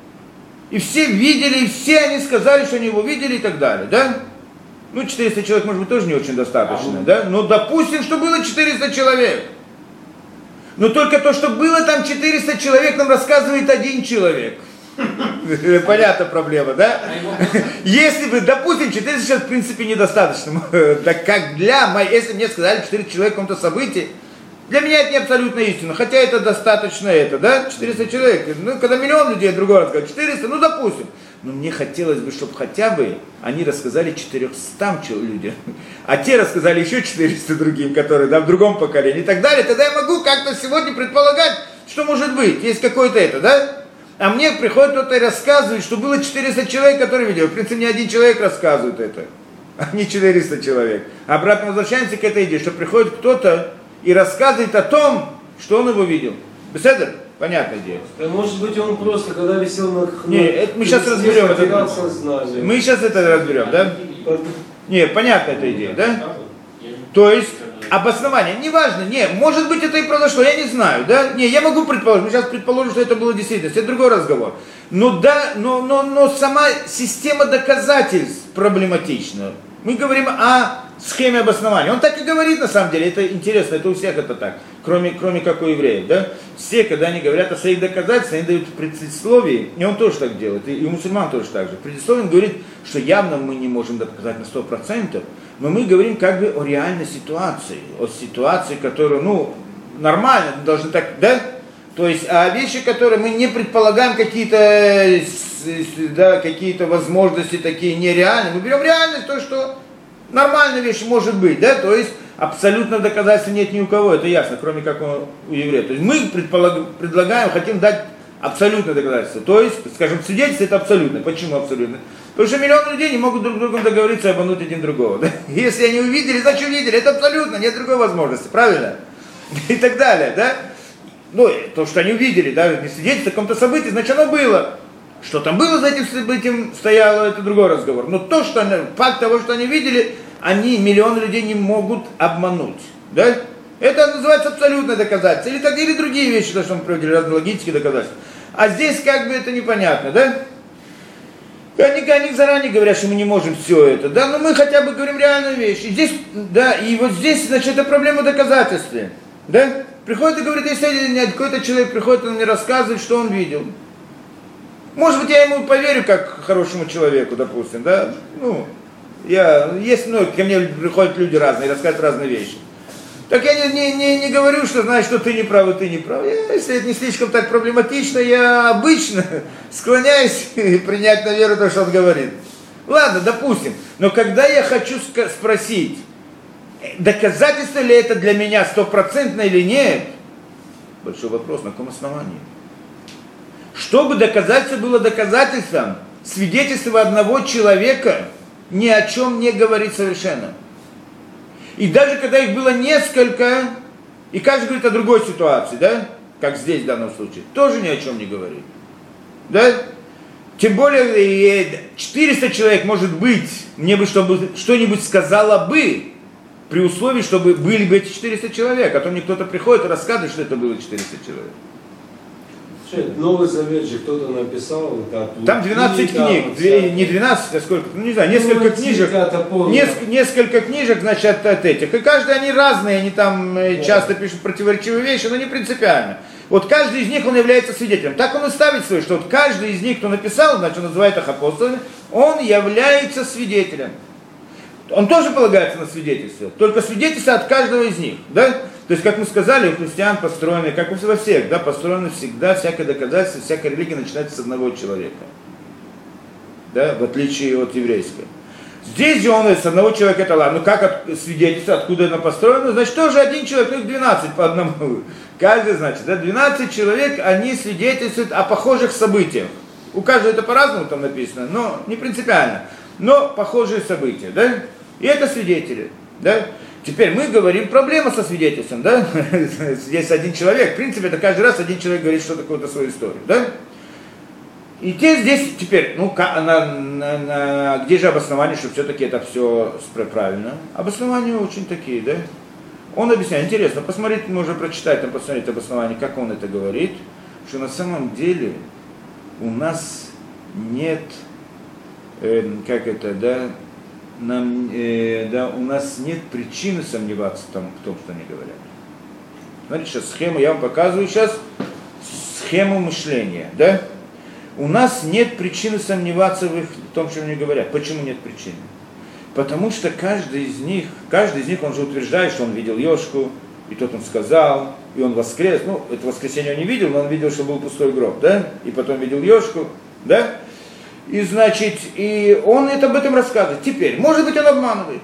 И все видели, и все они сказали, что они его видели и так далее, да? Ну, четыреста человек, может быть, тоже не очень достаточно, а да? Но допустим, что было четыреста человек. Но только то, что было там четыреста человек, нам рассказывает один человек. Понятна проблема, да? Если бы, допустим, четыреста человек, в принципе, недостаточно. Так как для, если мне сказали четыреста человек в каком-то событии, для меня это не абсолютно истина, хотя это достаточно это, да, четыреста человек, ну, когда миллион людей, другой раз говорит, четыреста, ну, допустим. Но мне хотелось бы, чтобы хотя бы они рассказали четырёмстам людям, а те рассказали еще четыреста другим, которые, да, в другом поколении и так далее, тогда я могу как-то сегодня предполагать, что может быть, есть какое-то это, да. А мне приходит кто-то и рассказывает, что было четыреста человек, которые видели, в принципе, не один человек рассказывает это, а не четыреста человек. Обратно возвращаемся к этой идее, что приходит кто-то и рассказывает о том, что он его видел. Беседер? Понятное дело. Да, может быть, он просто, когда висел на... Не, это мы сейчас разберем. Это... Мы сейчас это разберем, да? Не, понятна эта идея, да? То есть, обоснование, неважно, не, может быть, это и произошло, я не знаю, да? Не, я могу предположить, мы сейчас предположим, что это было действительно, это другой разговор. Но да, но, но, но сама система доказательств проблематична. Мы говорим о схеме обоснования. Он так и говорит, на самом деле, это интересно, это у всех это так, кроме, кроме как у евреев, да? Все, когда они говорят о своих доказательствах, они дают предисловие, и он тоже так делает, и у мусульман тоже так же. В предисловии он говорит, что явно мы не можем доказать на сто процентов, но мы говорим как бы о реальной ситуации, о ситуации, которую, ну, нормально, должны так, да? То есть о вещи, которые мы не предполагаем какие-то, да, какие-то возможности такие нереальные, мы берем реальность, то, что нормальная вещь может быть, да, то есть абсолютно доказательства нет ни у кого, это ясно, кроме как у, у евреев. То есть мы предлагаем, хотим дать абсолютное доказательство, то есть, скажем, свидетельство это абсолютно. Почему абсолютно? Потому что миллионы людей не могут друг с другом договориться и обмануть один другого, да? Если они увидели, значит увидели, это абсолютно, нет другой возможности, правильно? И так далее, да? Ну, то, что они увидели, да, не свидетельство о каком-то событии, значит оно было. Что там было за этим событием стояло, это другой разговор. Но то, что они, факт того, что они видели, они, миллионы людей не могут обмануть. Да? Это называется абсолютное доказательство. Или, так, или другие вещи, то, что мы проводили, разные логические доказательства. А здесь как бы это непонятно, да? Они, они заранее говорят, что мы не можем все это, да, но мы хотя бы говорим реальную вещь. И здесь, да, и вот здесь, значит, это проблема доказательства. Да? Приходит и говорит, если какой-то человек приходит, он мне рассказывает, что он видел. Может быть, я ему поверю, как хорошему человеку, допустим, да? Ну, я, есть, ну, ко мне приходят люди разные, рассказывают разные вещи. Так я не, не, не, не говорю, что знаешь, что ты не прав, и ты не прав. Я, если это не слишком так проблематично, я обычно склоняюсь принять на веру то, что он говорит. Ладно, допустим. Но когда я хочу спросить, доказательство ли это для меня стопроцентно или нет, большой вопрос, на каком основании? Чтобы доказательство было доказательством, свидетельство одного человека ни о чем не говорит совершенно. И даже когда их было несколько, и каждый говорит о другой ситуации, да, как здесь в данном случае, тоже ни о чем не говорит. Да? Тем более четыреста человек, может быть, мне бы чтобы, что-нибудь сказала бы, при условии, чтобы были бы эти четыреста человек, а то мне кто-то приходит и рассказывает, что это было четыреста человек. Новый Завет же кто-то написал. Это, Там двенадцать книга, книг, вот, две- вся. не двенадцать, а сколько, ну не знаю, несколько Ну, книжек, цитата полная. неск- несколько книжек, значит, от этих. И каждый, они разные, они там э, Да. часто пишут противоречивые вещи, но не принципиально. Вот каждый из них, он является свидетелем. Так он и ставит свой, что вот каждый из них, кто написал, значит, он называет их апостолами, он является свидетелем. Он тоже полагается на свидетельство, только свидетельство от каждого из них, да? То есть, как мы сказали, у христиан построены, как у во всех, да, построены всегда, всякое доказательство, всякая религия начинается с одного человека, да, в отличие от еврейской. Здесь же он с одного человека, это ладно, ну как от, свидетельство, откуда оно построено, значит, тоже один человек, ну их двенадцать по одному, каждый, значит, да, двенадцать человек, они свидетельствуют о похожих событиях. У каждого это по-разному там написано, но не принципиально, но похожие события, да, и это свидетели, да. Теперь мы говорим, проблема со свидетельством, да, здесь один человек, в принципе, это каждый раз один человек говорит что-то, какую-то свою историю, да. И те здесь теперь, ну, на, на, на, где же обоснование, что все-таки это все правильно? Обоснования очень такие, да? Он объясняет, интересно, посмотреть, можно прочитать, там, посмотреть обоснование, как он это говорит, что на самом деле у нас нет, э, как это, да, нам, э, да, у нас нет причины сомневаться в том, в том, что они говорят. Смотрите, сейчас схему, я вам показываю сейчас схему мышления, да? У нас нет причины сомневаться в, их, в том, что они говорят. Почему нет причины? Потому что каждый из них, каждый из них, он же утверждает, что он видел Йошку, и тот он сказал, и он воскрес. Ну, это воскресенье он не видел, но он видел, что был пустой гроб, да? И потом видел Йошку, да? И значит, и он это об этом рассказывает. Теперь, может быть, он обманывает?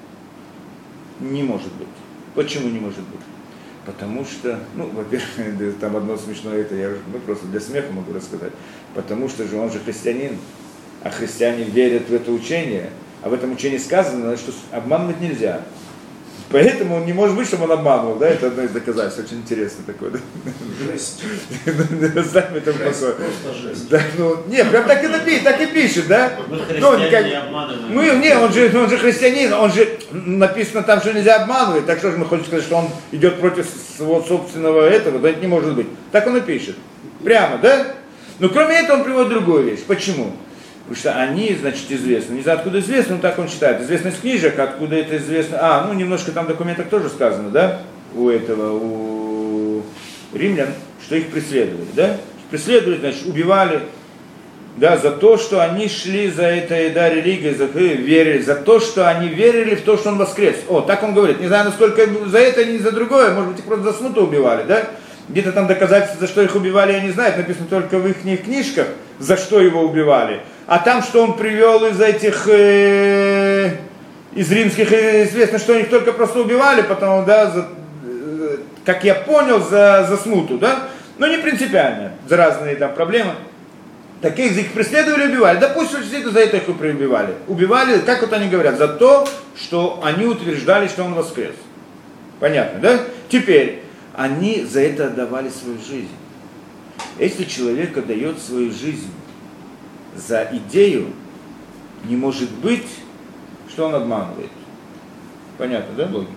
Не может быть. Почему не может быть? Потому что, ну, во-первых, там одно смешное, это я ну, просто для смеха могу рассказать. Потому что же он же христианин, а христиане верят в это учение, а в этом учении сказано, что обманывать нельзя. Поэтому он не может быть, чтобы он обманывал, да, это одно из доказательств, очень интересно такое, да. Жесть. Оставим это в покое. Просто жесть. Да, ну, не, прям так и напишет, так и пишет, да. Мы Ну, христиане как- не обманываем. Мы, не, он же, он же христианин, он же, написано там, что нельзя обманывать, так что же мы хотим сказать, что он идет против своего собственного этого, да это не может быть. Так он и пишет, прямо, да? Но кроме этого он приводит другую вещь. Почему? Потому что они, значит, известны. Не знаю, откуда известно, но так он читает. Известно из книжек, откуда это известно. А, ну, немножко там в документах тоже сказано, да? У этого, у римлян, что их преследовали, да? Преследовали, значит, убивали, да, за то, что они шли за этой, да, религией, за, верили, за то, что они верили в то, что он воскрес. О, так он говорит. Не знаю, насколько за это, не за другое, может быть, их просто за смуту убивали, да? Где-то там доказательства, за что их убивали, я не знаю, написано только в их книжках, за что его убивали. А там, что он привел из этих, э, из римских, известно, что их только просто убивали, потом, да, за, э, как я понял, за, за смуту, да, но не принципиально, за разные там проблемы. Таких их преследовали, убивали. Да пусть действительно за это их и убивали. Убивали, как вот они говорят, за то, что они утверждали, что он воскрес. Понятно, да? Теперь, они за это отдавали свою жизнь. Если человек отдает свою жизнь за идею, не может быть, что он обманывает. Понятно, да, логика?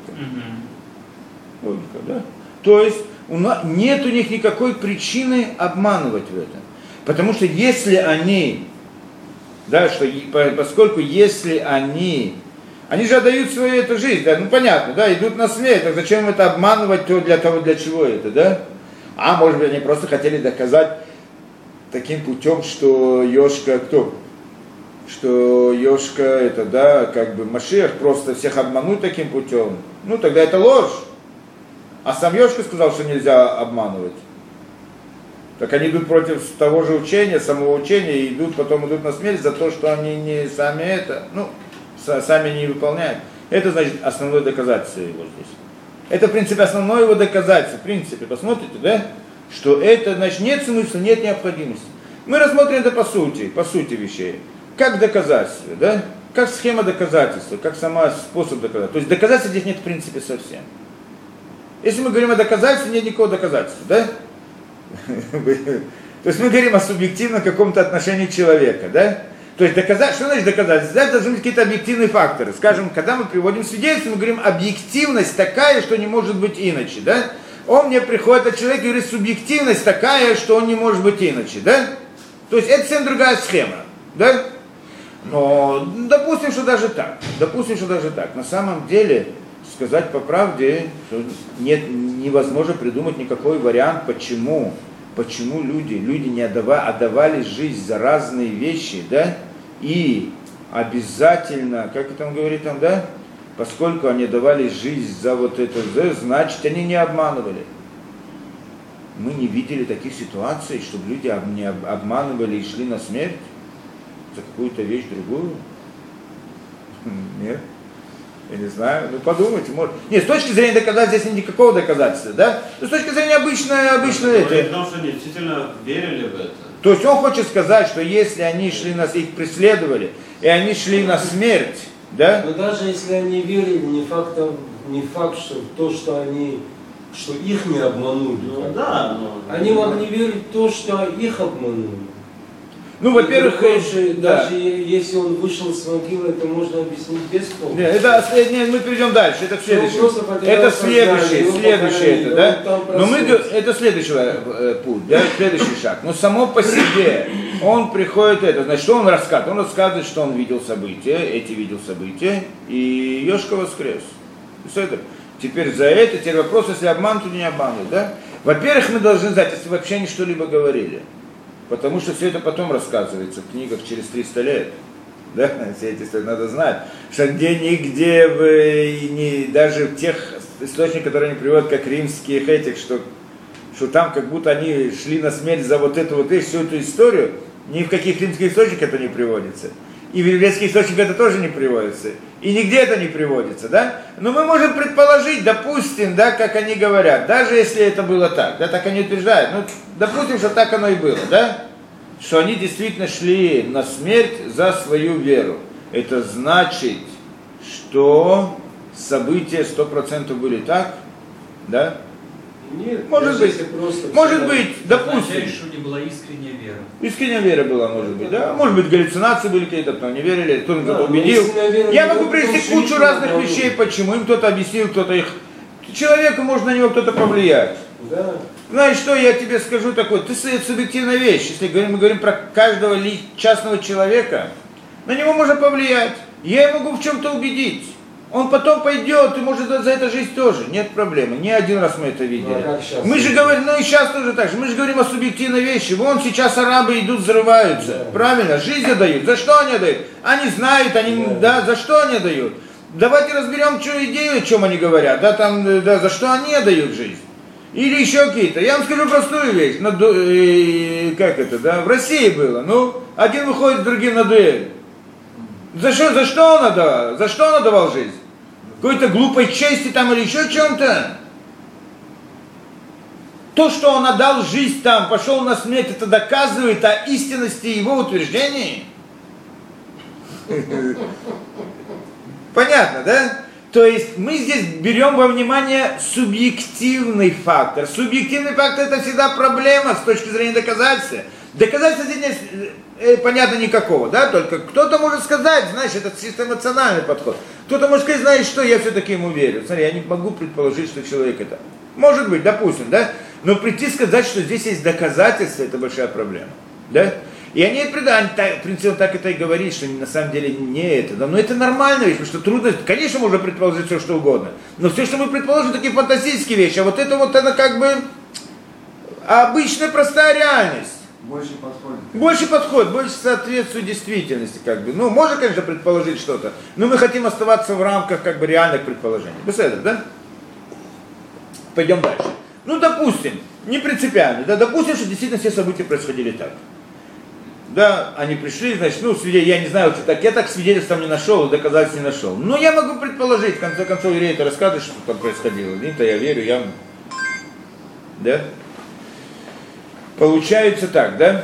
Мгм. Логика, да? То есть у нас, нет у них никакой причины обманывать в этом. Потому что если они, да, что, поскольку если они, они же отдают свою эту жизнь, да, ну понятно, да, идут на смерть, так зачем им это обманывать, то для того, для чего это, да? А может быть они просто хотели доказать таким путем, что Йошка кто? Что Йошка это, да, как бы Машиах, просто всех обмануть таким путем. Ну тогда это ложь. А сам Йошка сказал, что нельзя обманывать. Так они идут против того же учения, самого учения, и идут, потом идут на смерть за то, что они не сами это, ну, сами не выполняют. Это значит основное доказательство его здесь. Это, в принципе, основное его доказательство. В принципе, посмотрите, да? Что это, значит, нет смысла, нет необходимости. Мы рассмотрим это по сути, по сути вещей. Как доказательство, да? Как схема доказательства, как сама способ доказательства. То есть доказательства здесь нет в принципе совсем. Если мы говорим о доказательстве, нет никакого доказательства, да? То есть мы говорим о субъективном каком-то отношении человека, да? То есть доказать, что значит доказательство? Да, должны быть какие-то объективные факторы. Скажем, когда мы приводим свидетельство, мы говорим объективность такая, что не может быть иначе, да? Он мне приходит, а человек говорит, субъективность такая, что он не может быть иначе, да? То есть это совсем другая схема, да? Но допустим, что даже так, допустим, что даже так. На самом деле, сказать по правде, что нет, невозможно придумать никакой вариант, почему, почему люди, люди не отдава, отдавали жизнь за разные вещи, да? И обязательно, как это он говорит там, да? Поскольку они давали жизнь за вот это, значит, они не обманывали. Мы не видели таких ситуаций, чтобы люди не обманывали и шли на смерть за какую-то вещь другую. Нет. Я не знаю. Ну подумайте, может. Нет, с точки зрения доказательства здесь никакого доказательства, да? Но с точки зрения обычной, обычной это. Потому что они действительно верили в это. То есть он хочет сказать, что если они шли на, их преследовали, и они шли на смерть, да? Но даже если они верили, не факт, не факт, что то, что они, что их не обманули. Ну да, но... Они могли верить в то, что их обманули. Ну, во-первых, даже, да. даже если он вышел с могилы, это можно объяснить без помощи. Нет, это, нет, мы перейдем дальше, это следующее. Это следующее, следующее это, да? Но мы, это следующий э, путь, да, следующий шаг. Но само по себе он приходит, это, значит, что он рассказывает? Он рассказывает, что он видел события, эти видел события, и Йошка воскрес. Это. Теперь за это, теперь вопрос, если обманут или не обманут, да? Во-первых, мы должны знать, если вообще они что-либо говорили. Потому что все это потом рассказывается в книгах через триста лет. Да? Все эти истории надо знать. Что где-нигде, в, не, даже в тех источниках, которые они приводят, как римских этих, что, что там как будто они шли на смерть за вот эту вот вещь, всю эту историю, ни в каких римских источниках это не приводится. И в еврейских источниках это тоже не приводится. И нигде это не приводится, да? Но мы можем предположить, допустим, да, как они говорят, даже если это было так, да, так они утверждают, ну, допустим, что так оно и было, да? Что они действительно шли на смерть за свою веру. Это значит, что события сто процентов были так, да? Нет, может быть, может быть, допустим. Означает, что у них была искренняя вера. Искренняя вера была, может быть, да? Может быть, галлюцинации были какие-то, кто не верили, кто-то да, убедил. Я могу привести привести кучу разных вещей, почему им кто-то объяснил, кто-то их... Человеку, может на него кто-то повлиять. Да. Знаешь что, я тебе скажу такое, ты субъективная вещь, если мы говорим про каждого частного человека, на него можно повлиять, я его могу в чем-то убедить. Он потом пойдет, и может за это жизнь тоже, нет проблемы. Не один раз мы это видели. Ну, а мы же говорим, ну и сейчас тоже так же, мы же говорим о субъективной вещи. Вон сейчас арабы идут, взрываются. Да. Правильно, жизнь отдают. За что они отдают? Они знают, они, да. Да, за что они отдают? Давайте разберем, что идею, о чем они говорят, да, там, да, за что они отдают жизнь. Или еще какие-то. Я вам скажу простую вещь. На ду... э, как это, да, в России было. Ну, один выходит с другим на дуэль. За что, за что он отдавал? За что он отдавал жизнь? Какой-то глупой чести там или еще чем-то? То, что он отдал жизнь там, пошел на смерть, это доказывает о истинности его утверждений? Понятно, да? То есть мы здесь берем во внимание субъективный фактор. Субъективный фактор это всегда проблема с точки зрения доказательства. Доказательства здесь нет, э, понятно, никакого, да, только кто-то может сказать, знаешь, это чисто эмоциональный подход. Кто-то может сказать, знаешь что, я все-таки ему верю. Смотри, я не могу предположить, что человек это. Может быть, допустим, да, но прийти сказать, что здесь есть доказательства, это большая проблема, да. И они, в принципе, он так это и говорит, что на самом деле не это. Да? Но это нормальная вещь, потому что трудно, конечно, можно предположить все, что угодно. Но все, что мы предположим, такие фантастические вещи. А вот это вот, она как бы обычная простая реальность. Больше подходит. Больше подходит, больше соответствует действительности, как бы. Ну, можно, конечно, предположить что-то, но мы хотим оставаться в рамках, как бы, реальных предположений. Без этого, да? Пойдем дальше. Ну, допустим, не принципиально, да, допустим, что действительно все события происходили так. Да, они пришли, значит, ну, свидетель, я не знаю, что так, я так свидетельств там не нашел, доказательств не нашел. Но я могу предположить, в конце концов, евреи это рассказывают, что там происходило. Им-то я верю, я... Да? Получается так, да,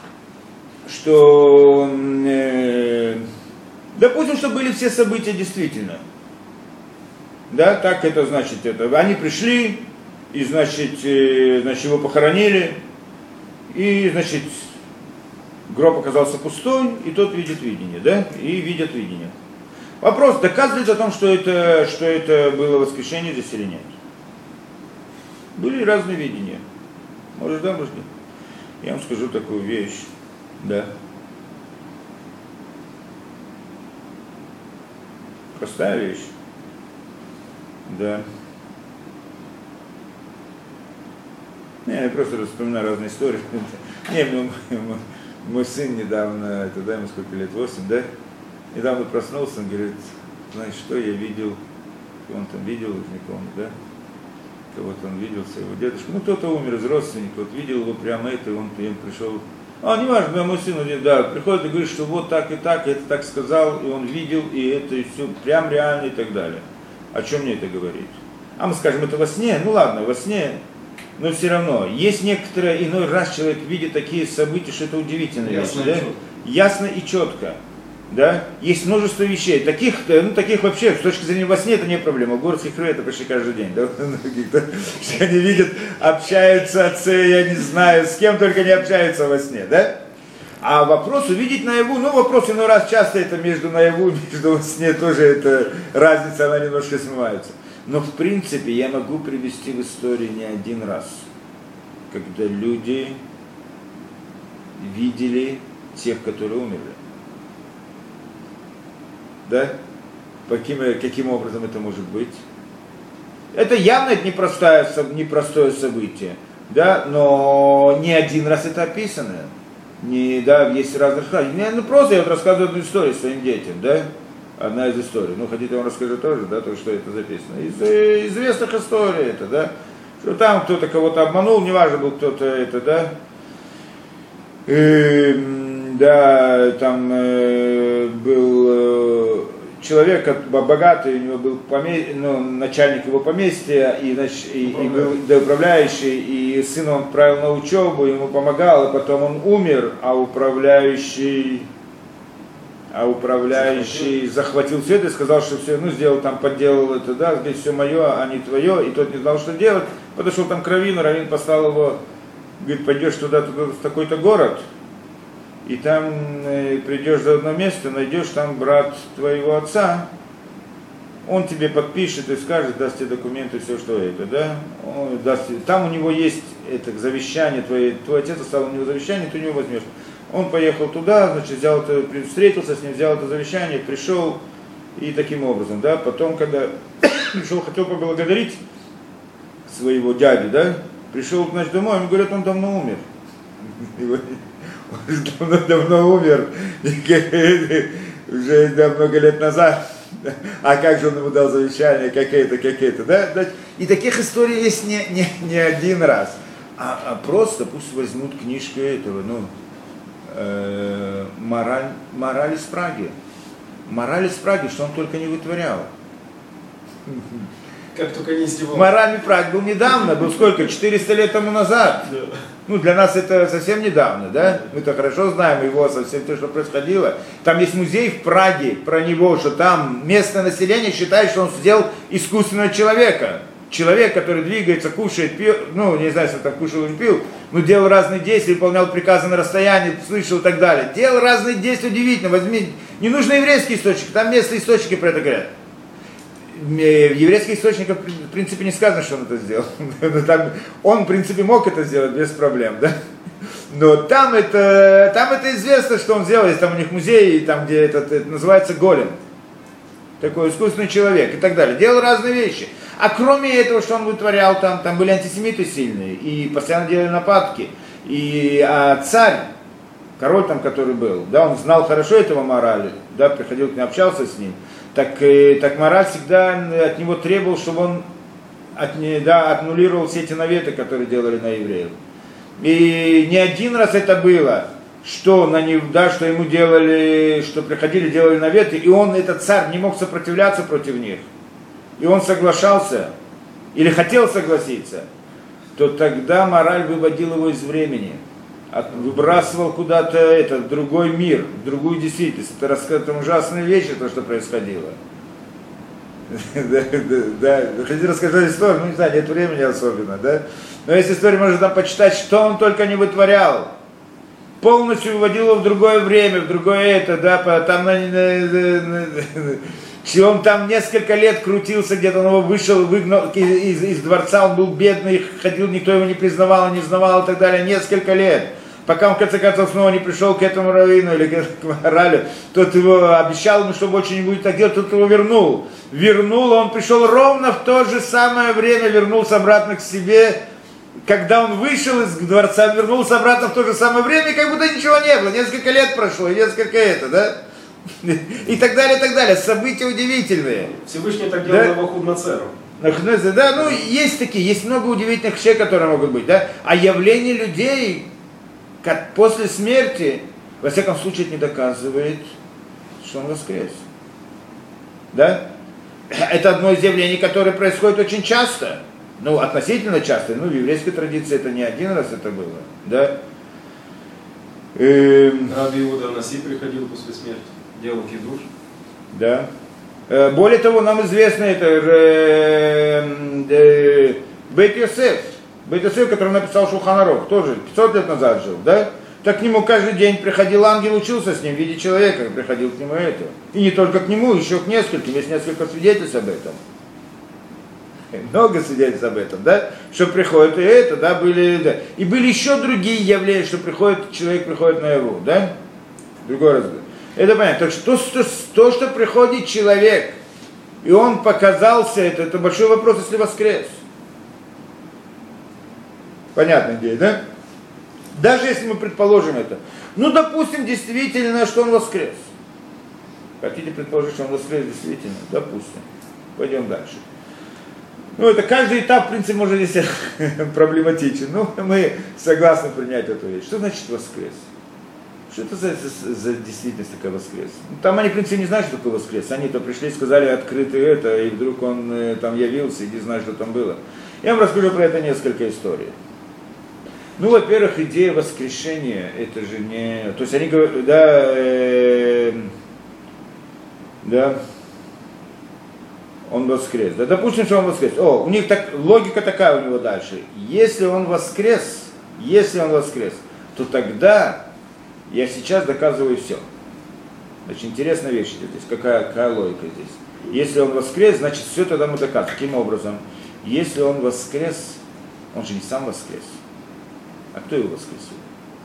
что, э, допустим, что были все события действительно, да, так это значит, это, они пришли, и, значит, э, значит, его похоронили, и, значит, гроб оказался пустой, и тот видит видение, да, и видят видение. Вопрос, доказывает о том, что это, что это было воскрешение здесь или нет? Были разные видения. Может, да, может, нет. Я вам скажу такую вещь. Да. Простая вещь. Да. Не, я просто вспоминаю разные истории. Не, мой, мой, мой сын недавно, это, да, ему сколько лет, восемь, да? Недавно проснулся, он говорит, знаешь что, я видел, он там видел, не помню, да? Кого-то он видел, своего дедушку, ну кто-то умер из родственников, вот видел его прямо это, и он, и он пришел. А, не важно, да, мой сын, да, приходит и говорит, что вот так и так, и это так сказал, и он видел, и это, и все, прям реально и так далее. О чем мне это говорит? А мы скажем, это во сне, ну ладно, во сне, но все равно, есть некоторые, иной раз человек видит такие события, что это удивительно. Ясно, вещи, да? Ясно и четко. Да? Есть множество вещей, таких, ну, таких вообще, с точки зрения во сне это не проблема, в городских крае это почти каждый день, да? Что они видят, общаются отцы, я не знаю, с кем только не общаются во сне, да? А вопрос увидеть наяву, ну вопрос иной раз часто это между наяву, между во сне тоже это разница, она немножко смывается. Но в принципе я могу привести в истории не один раз, когда люди видели тех, которые умерли. Да? Каким, каким образом это может быть? Это явно это непростое, непростое событие, да? Но не один раз это описано. Не, да, есть разные рассказы. Ну просто я вот рассказываю одну историю своим детям, да? Одна из историй. Ну, хотите, я вам расскажу тоже, да, то, что это записано. Из э, известных историй это, да? Что там кто-то кого-то обманул, неважно был кто-то это, да? И, да, там э, был э, человек богатый, у него был поместье, ну, начальник его поместья, и, значит, и, и был да, управляющий, и сына он отправил на учебу, ему помогал, и потом он умер, а управляющий... а управляющий захватил все это и сказал, что все, ну, сделал там, подделал это, да, здесь все мое, а не твое, и тот не знал, что делать, подошел там к раввину, раввин послал его, говорит, пойдешь туда, туда, в такой-то город, и там э, придешь за одно место, найдешь там брат твоего отца, он тебе подпишет и скажет, даст тебе документы, все, что это, да, он даст, там у него есть это завещание, твой, твой отец оставил у него завещание, ты у него возьмешь. Он поехал туда, значит, взял это, встретился с ним, взял это завещание, пришел и таким образом, да, потом, когда пришел, хотел поблагодарить своего дядю, да, пришел, значит, домой, ему говорят, он давно умер. Он давно, давно умер, уже да, много лет назад. А как же он ему дал завещание, какие-то, какие-то, да? И таких историй есть не, не, не один раз. А, а просто пусть возьмут книжку этого, ну, э, мораль, мораль из Праги. Мораль из Праги, что он только не вытворял. Как только не издевался. Моральный Праг был недавно, был сколько, четыреста лет тому назад. Да. Ну, для нас это совсем недавно, да? Мы-то хорошо знаем его, совсем то, что происходило. Там есть музей в Праге про него, что там местное население считает, что он сделал искусственного человека. Человек, который двигается, кушает, пьет, ну, не знаю, если он там кушал или пил, но делал разные действия, выполнял приказы на расстоянии, слышал и так далее. Делал разные действия, удивительно. Возьми, не нужны еврейские источники, там местные источники про это говорят. В еврейских источниках, в принципе, не сказано, что он это сделал. Там, он, в принципе, мог это сделать без проблем, да? Но там это, там это известно, что он сделал. Есть там у них музей, там, где этот, это называется голем. Такой искусственный человек и так далее. Делал разные вещи. А кроме этого, что он вытворял, там, там были антисемиты сильные, и постоянно делали нападки. И а царь, король там, который был, да, он знал хорошо этого морали, да, приходил к нему, общался с ним. Так, так мораль всегда от него требовал, чтобы он от, да, аннулировал все эти наветы, которые делали на евреев. И не один раз это было, что, на него, да, что ему делали, что приходили, делали наветы, и он, этот царь, не мог сопротивляться против них. И он соглашался, или хотел согласиться, то тогда мораль выводила его из времени. От, выбрасывал куда-то это, в другой мир, в другую действительность. Это, это ужасные вещи, то, что происходило. Да, да, хотите рассказать историю, ну не знаю, нет времени особенно, да? Но есть история, можно там почитать, что он только не вытворял. Полностью выводил его в другое время, в другое это, да, там на, на, на, что он там несколько лет крутился, где-то он его вышел, выгнал из, из, из дворца, он был бедный, ходил, никто его не признавал, не знавал и так далее, несколько лет. Пока он, в конце концов, снова не пришел к этому раввину или к этому моралю, тот его обещал ему, что больше не будет так делать, тот его вернул. Вернул, он пришел ровно в то же самое время, вернулся обратно к себе. Когда он вышел из дворца, вернулся обратно в то же самое время, как будто ничего не было. Несколько лет прошло, несколько это, да? И так далее, и так далее. События удивительные. Всевышний так делал Да? Навуходоносору. Да, ну есть такие, есть много удивительных вещей, которые могут быть, да? А явление людей, как после смерти, во всяком случае, это не доказывает, что он воскрес. Да? Это одно из явлений, которое происходит очень часто. Ну, относительно часто. Ну, в еврейской традиции это не один раз это было. Да? Эм, Раби Иуда Наси приходил после смерти. Делал кидуш. Да. Э, Более того, нам известно это э, э, Бейт Йосеф. Бейт Йосеф, который написал Шулхан Арух, тоже пятьсот лет назад жил, да? Так к нему каждый день приходил ангел, учился с ним в виде человека, приходил к нему это. И не только к нему, еще к нескольким, есть несколько свидетельств об этом. Много свидетельств об этом, да? Что приходит и это, да, были, да. И были еще другие явления, что приходит, человек приходит наяву, да? Другой раз. Это понятно. Так что, то, то, что приходит человек, и он показался, это, это большой вопрос, если воскрес. Понятная идея, да? Даже если мы предположим это. Ну, допустим, действительно, что он воскрес. Хотите предположить, что он воскрес действительно? Допустим. Пойдем дальше. Ну, это каждый этап, в принципе, может здесь проблематичен. Но мы согласны принять эту вещь. Что значит воскрес? Что это за, за, за действительность такая воскрес? Ну, там они, в принципе, не знают, что такое воскрес. Они-то пришли, сказали открыто это, и вдруг он э, там явился, и не знают, что там было. Я вам расскажу про это несколько историй. Ну, во-первых, идея воскрешения, это же не... То есть они говорят, да, э, да, он воскрес. Да, допустим, что он воскрес. О, у них так, логика такая у него дальше. Если он воскрес, если он воскрес, то тогда я сейчас доказываю все. Значит, интересная вещь здесь. Какая, какая логика здесь? Если он воскрес, значит, все тогда мы доказываем. Каким образом? Если он воскрес, он же не сам воскрес. А кто его воскресил?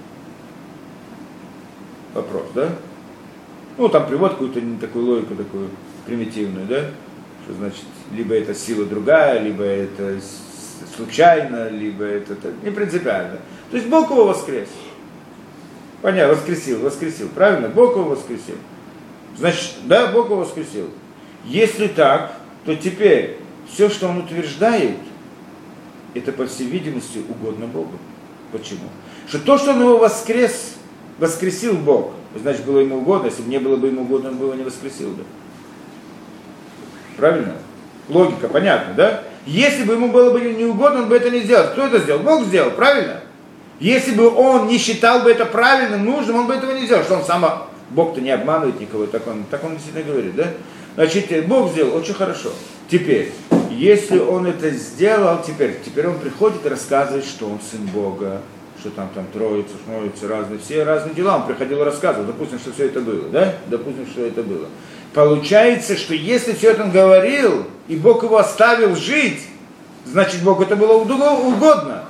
Вопрос, да? Ну, там приводит какую-то такую логику, такую примитивную, да? Что значит, либо это сила другая, либо это случайно, либо это, это не принципиально. То есть Бог его воскрес. Понятно, воскресил, воскресил, правильно? Бог его воскресил. Значит, да, Бог его воскресил. Если так, то теперь все, что он утверждает, это, по всей видимости, угодно Богу. Почему? Что то, что он его воскрес, воскресил Бог, значит, было ему угодно. Если бы не было бы ему угодно, он бы его не воскресил бы. Правильно? Логика, понятно, да? Если бы ему было бы не угодно, он бы это не сделал. Кто это сделал? Бог сделал, правильно? Если бы он не считал бы это правильным, нужным, он бы этого не сделал. Что он сам, Бог-то не обманывает никого, так он, так он действительно говорит, да? Значит, Бог сделал очень хорошо. Теперь, если он это сделал, теперь, теперь он приходит и рассказывает, что он сын Бога, что там, там троица, шмоица, разные, все разные дела. Он приходил и рассказывал, допустим, что все это было, да? Допустим, что это было. Получается, что если все это он говорил, и Бог его оставил жить, значит, Богу это было угодно.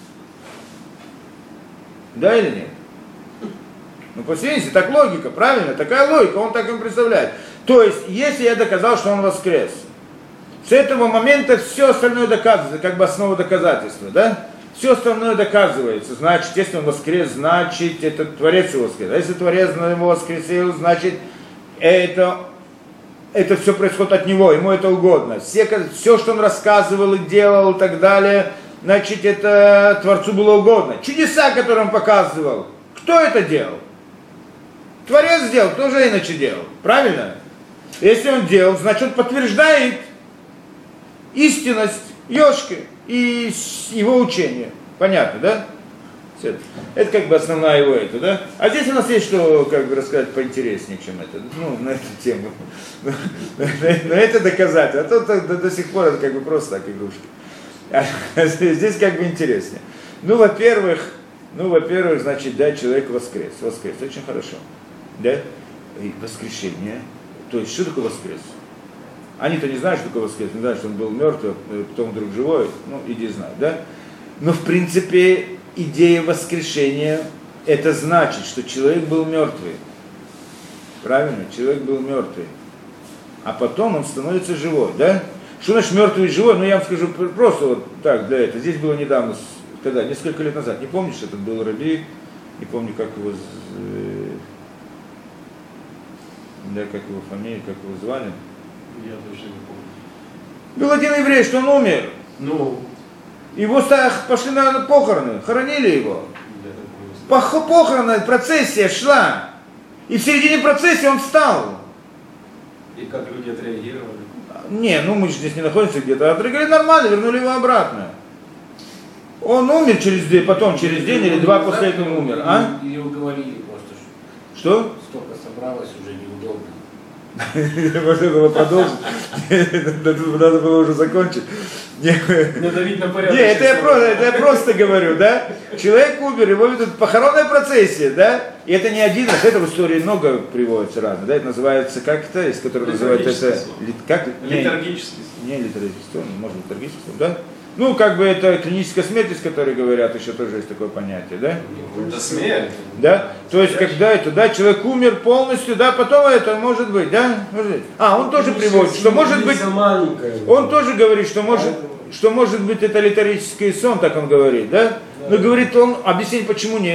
Да или нет? Ну, по всей видимости, так логика, правильно? Такая логика, он так им представляет. То есть, если я доказал, что он воскрес, с этого момента все остальное доказывается, как бы основа доказательства, да? Все остальное доказывается. Значит, если он воскрес, значит, это Творец его воскрес. А если Творец его воскресил, значит, это, это все происходит от него, ему это угодно. Все, все, что он рассказывал и делал и так далее, значит, это Творцу было угодно. Чудеса, которые он показывал, кто это делал? Творец сделал, кто же иначе делал? Правильно? Если он делал, значит, он подтверждает истинность Йошки и его учения. Понятно, да? Это как бы основная его это, да? А здесь у нас есть что, как бы, рассказать поинтереснее, чем это. Ну, на эту тему. Но это доказать. А то до сих пор это как бы просто так игрушки. А здесь как бы интереснее. Ну, во-первых, ну, во-первых, значит, да, человек воскрес. Воскрес, очень хорошо. Да? И воскрешение. То есть, что такое воскрес? Они-то не знают, что такое воскресение, не знают, что он был мертвый, потом вдруг живой, ну, иди знай, да? Но, в принципе, идея воскрешения, это значит, что человек был мертвый. Правильно? Человек был мертвый. А потом он становится живой, да? Что значит мертвый и живой? Ну, я вам скажу просто вот так, для этого. Здесь было недавно, когда, несколько лет назад, не помнишь, этот был Раби, не помню, как его, да, как его фамилия, как его звали. Я тоже не помню. Был один еврей, что он умер. Ну, Его пошли на похороны, хоронили его. Пох- похороны, процессия шла. И в середине процессии он встал. и как люди отреагировали? Не, ну мы же здесь не находимся где-то. Отреагировали нормально, вернули его обратно. Он умер через день, потом через день или два после этого умер. А? Или уговорили просто, что Что? столько собралось, уже неудобно. Можно было продолжить. Надо было уже закончить. Надавить на порядок. Не, это я, просто, это я просто говорю, да? Человек умер, его ведут похоронная процессия, да? И это не один раз, это в истории много приводится разно, да? Это называется, как это, из которого называют это... Лит, как? Литургический. Не, не литургический, может литургический, да? Ну, как бы это клиническая смерть, из которой говорят, еще тоже есть такое понятие, да? Это смерть. Да? То есть, когда это, да, человек умер полностью, да, потом это может быть, да? Может быть. А, он тоже приводит, что может быть, он тоже говорит, что может, что может быть это литургический сон, так он говорит, да? Но говорит он, объяснить, почему нет.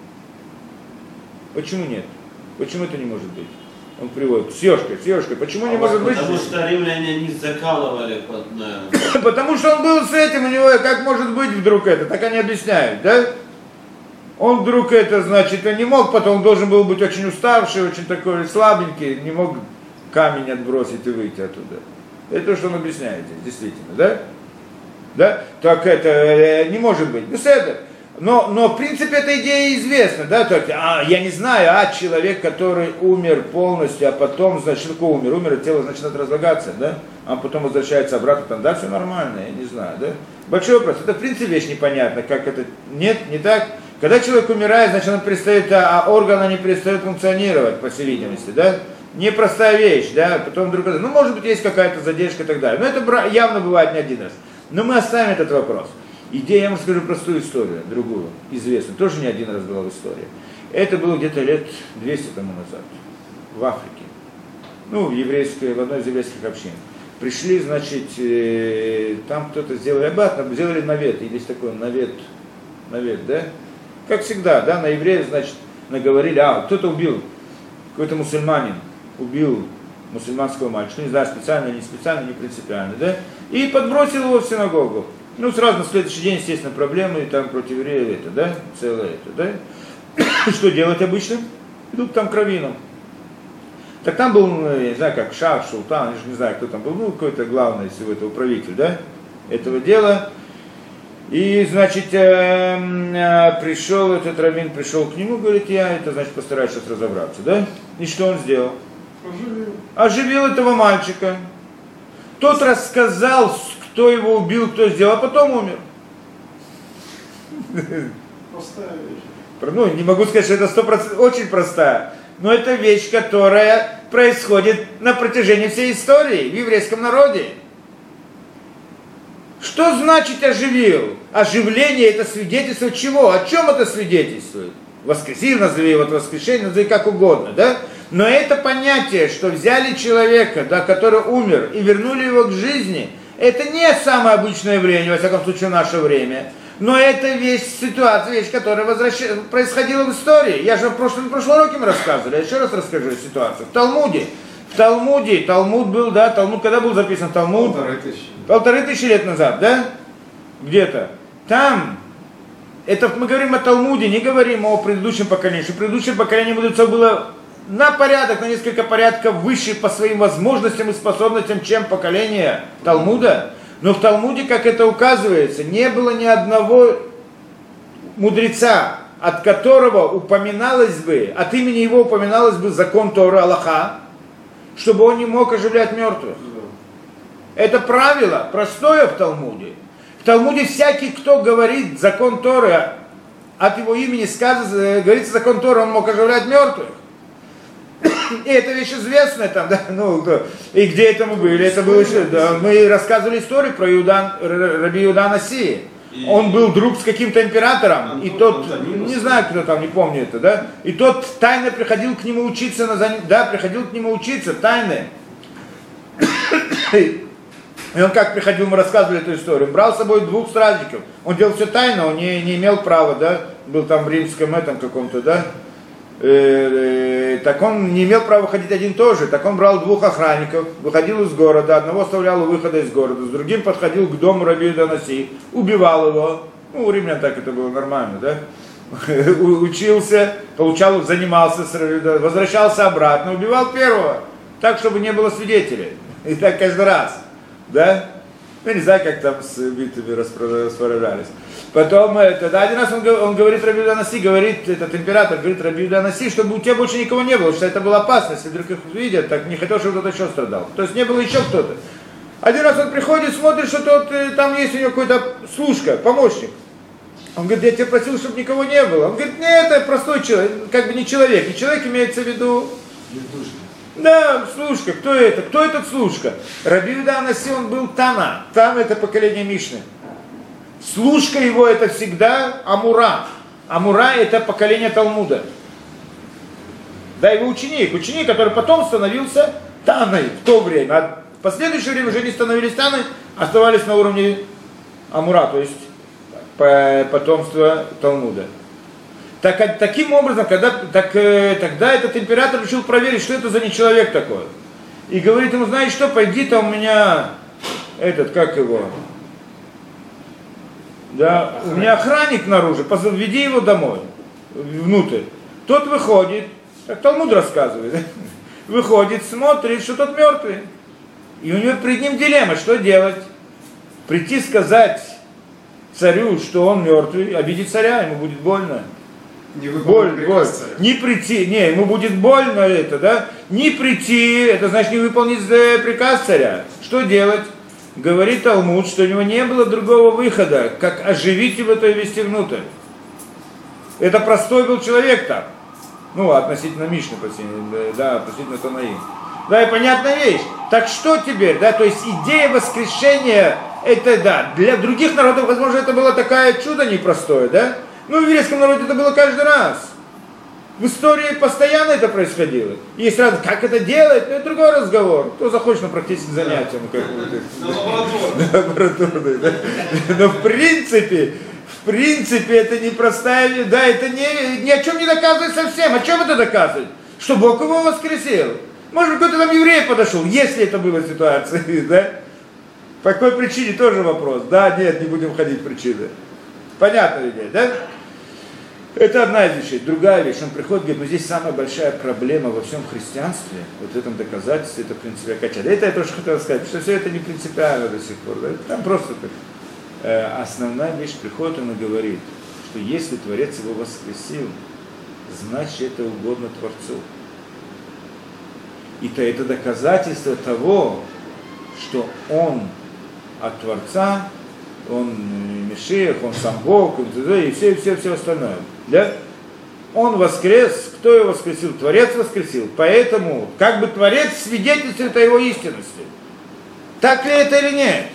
Почему нет? Почему это не может быть? Он приводит с ёшкой, с ёшкой. Почему не может быть? Потому что римляне не закалывали под... э, Потому что он был с этим, у него как может быть вдруг это, так они объясняют, да? Он вдруг это, значит, он не мог, потом он должен был быть очень уставший, очень такой слабенький, не мог камень отбросить и выйти оттуда. Это то, что он объясняет здесь, действительно, да? Да? Так это э, не может быть. Ну, это. Но, но в принципе эта идея известна, да, так, а, я не знаю, а человек, который умер полностью, а потом, значит, что такое умер, умер, тело начинает разлагаться, да, а потом возвращается обратно, там, да, все нормально, я не знаю, да. Большой вопрос, это в принципе вещь непонятна, как это, нет, не так. Когда человек умирает, значит, он перестает, а органы не перестают функционировать, по всей видимости, да. Непростая вещь, да, потом вдруг, ну, может быть, есть какая-то задержка и так далее, но это явно бывает не один раз. Но мы оставим этот вопрос. Идея, я вам скажу простую историю, другую, известную, тоже не один раз была в истории. Это было где-то лет двести тому назад, в Африке, ну, в еврейской, в одной из еврейских общин. Пришли, значит, э, там кто-то сделали обратно, сделали навет, и есть такой навет, навет, да? Как всегда, да, на евреев, значит, наговорили, а, кто-то убил, какой-то мусульманин убил мусульманского мальчика, не знаю, специально или не специально, не принципиально, да? И подбросил его в синагогу. Ну, сразу на следующий день, естественно, проблемы, и там против евреев это, да, целое это, да. Что делать обычно? Идут там к раввинам. Так там был, я не знаю, как шах, султан, я же не знаю, кто там был, ну, какой-то главный всего этого правитель, да, этого дела. И, значит, э, э, пришел этот раввин, пришел к нему, говорит, я это, значит, постараюсь сейчас разобраться, да. И что он сделал? Оживил. Оживил этого мальчика. Тот рассказал, кто его убил, кто сделал, а потом умер. Простая вещь. Ну, не могу сказать, что это сто процентов очень простая, но это вещь, которая происходит на протяжении всей истории в еврейском народе. Что значит оживил? Оживление это свидетельство чего? О чем это свидетельствует? Воскресил, назови его воскрешение, назови как угодно, да? Но это понятие, что взяли человека, да, который умер, и вернули его к жизни, это не самое обычное явление, во всяком случае, в наше время. Но это вещь, ситуация, вещь, которая возвращ... происходила в истории. Я же в прошлом, в прошлом уроке мы рассказывали, я еще раз расскажу ситуацию. В Талмуде. В Талмуде, Талмуд был, да, Талмуд, когда был записан Талмуд? Полторы тысячи. Полторы тысячи лет назад, да? Где-то. Там, это мы говорим о Талмуде, не говорим о предыдущем поколении. Что предыдущее поколение мудрецов было на порядок, на несколько порядков выше по своим возможностям и способностям, чем поколение Талмуда. Но в Талмуде, как это указывается, не было ни одного мудреца, от которого упоминалось бы, от имени его упоминалось бы закон Тора Аллаха, чтобы он не мог оживлять мертвых. Это правило простое в Талмуде. В Талмуде всякий, кто говорит закон Торы, от его имени сказано, говорится закон Торы, он мог оживлять мертвых. И эта вещь известная там, да, ну, кто, и где это мы были, это было еще, да, мы рассказывали историю про Иудан, Раби Иуда Анаси. Он был друг с каким-то императором, и тот, не знаю, кто там, не помню это, да, и тот тайно приходил к нему учиться, на зан... да, приходил к нему учиться, тайно. И он как приходил, мы рассказывали эту историю, брал с собой двух стражников, он делал все тайно, он не, не имел права, да, был там в римском этом каком-то, да, э, э, так он не имел права ходить один тоже, так он брал двух охранников, выходил из города, одного оставлял у выхода из города, с другим подходил к дому Раби Иуда Анаси, убивал его, ну у римлян так это было нормально, да, учился, получал, занимался с Раби Иуда, возвращался обратно, убивал первого, так, чтобы не было свидетелей, и так каждый раз, да, я не знаю, как там с битвами расправлялись. Потом, тогда один раз он, он говорит Раби Иуда Анаси, говорит, этот император, говорит Раби Иуда Анаси, чтобы у тебя больше никого не было, что это была опасность, если вдруг их видят, так не хотел, чтобы кто-то еще страдал. То есть не было еще кто-то. Один раз он приходит, смотрит, что тот, там есть у него какой-то служка, помощник. Он говорит, я тебя просил, чтобы никого не было. Он говорит, нет, это простой человек, как бы не человек. И человек имеется в виду... Да, служка, кто это? Кто этот служка? Раби Иуда Анаси, он был Тана. Там это поколение Мишны. Служка его это всегда Амура. Амура это поколение Талмуда. Да, его ученик. Ученик, который потом становился Таной в то время. А в последующее время уже не становились Таной, оставались на уровне Амура, то есть потомство Талмуда. Так, таким образом, когда, так, тогда этот император решил проверить, что это за не человек такой. И говорит ему, знаешь что, пойди-то у меня, этот, как его, да, у меня охранник наружу, веди его домой, внутрь. Тот выходит, как Талмуд рассказывает, выходит, смотрит, что тот мертвый. И у него перед ним дилемма, что делать? Прийти сказать царю, что он мертвый, обидеть царя, ему будет больно. Не боль, боль. Не прийти, не, ему будет больно это, да? Не прийти, это значит не выполнить приказ царя. Что делать? Говорит Талмуд, что у него не было другого выхода, как оживить его, то и вести внутрь. Это простой был человек там. Ну, относительно Мишны, да, относительно Танаим. Да, и понятная вещь. Так что теперь, да, то есть идея воскрешения, это, да, для других народов, возможно, это было такое чудо непростое, да? Ну, в еврейском народе это было каждый раз. В истории постоянно это происходило. И сразу, как это делать, ну, это другой разговор. Кто захочет на практических занятиях. На лабораторной. Да. Но в принципе, в принципе, это непростая, да, это не, ни о чем не доказывает совсем. О чем это доказывает? Что Бог его воскресил. Может быть, какой-то там еврей подошел, если это была ситуация, да? По какой причине, тоже вопрос. Да, нет, не будем ходить в причины. Понятная идея, да? Это одна из вещей. Другая вещь, он приходит и говорит, ну здесь самая большая проблема во всем христианстве, вот в этом доказательстве, это принципиально качать. Это я тоже хотел сказать, что все это не принципиально до сих пор. Да? Там просто так. Э, основная вещь, приходит он и говорит, что если Творец его воскресил, значит это угодно Творцу. И то это доказательство того, что он от Творца, он Мешиах, он сам Бог, и все, все, все остальное. Да? Он воскрес, кто его воскресил? Творец воскресил. Поэтому, как бы Творец свидетельствует о его истинности. Так ли это или нет?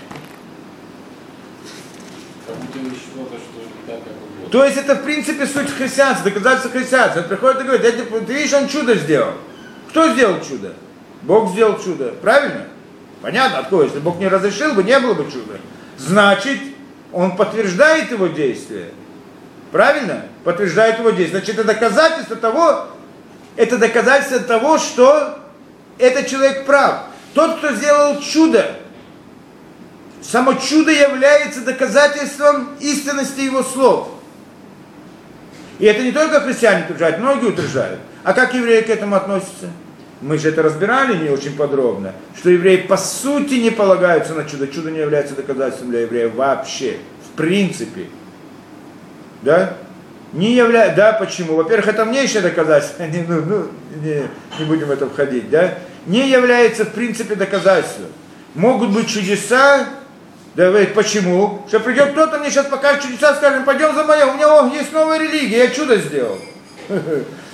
То есть это в принципе суть христианства, доказательство христианства. Он приходит и говорит, ты видишь, он чудо сделал. Кто сделал чудо? Бог сделал чудо. Правильно? Понятно, откуда? Если Бог не разрешил бы, не было бы чуда. Значит, он подтверждает его действие. Правильно? Подтверждает его действие. Значит, это доказательство того, это доказательство того, что этот человек прав. Тот, кто сделал чудо, само чудо является доказательством истинности его слов. И это не только христиане утверждают, многие утверждают. А как евреи к этому относятся? Мы же это разбирали не очень подробно, что евреи по сути не полагаются на чудо. Чудо не является доказательством для евреев вообще, в принципе. Да? Не является, да, почему? Во-первых, это внешнее доказательство, не, ну, ну, не, не будем в это входить, да? Не является в принципе доказательством. Могут быть чудеса, да, говорит, почему? Что придет кто-то, мне сейчас покажет чудеса, скажем, пойдем за мной, у меня о, есть новая религия, я чудо сделал.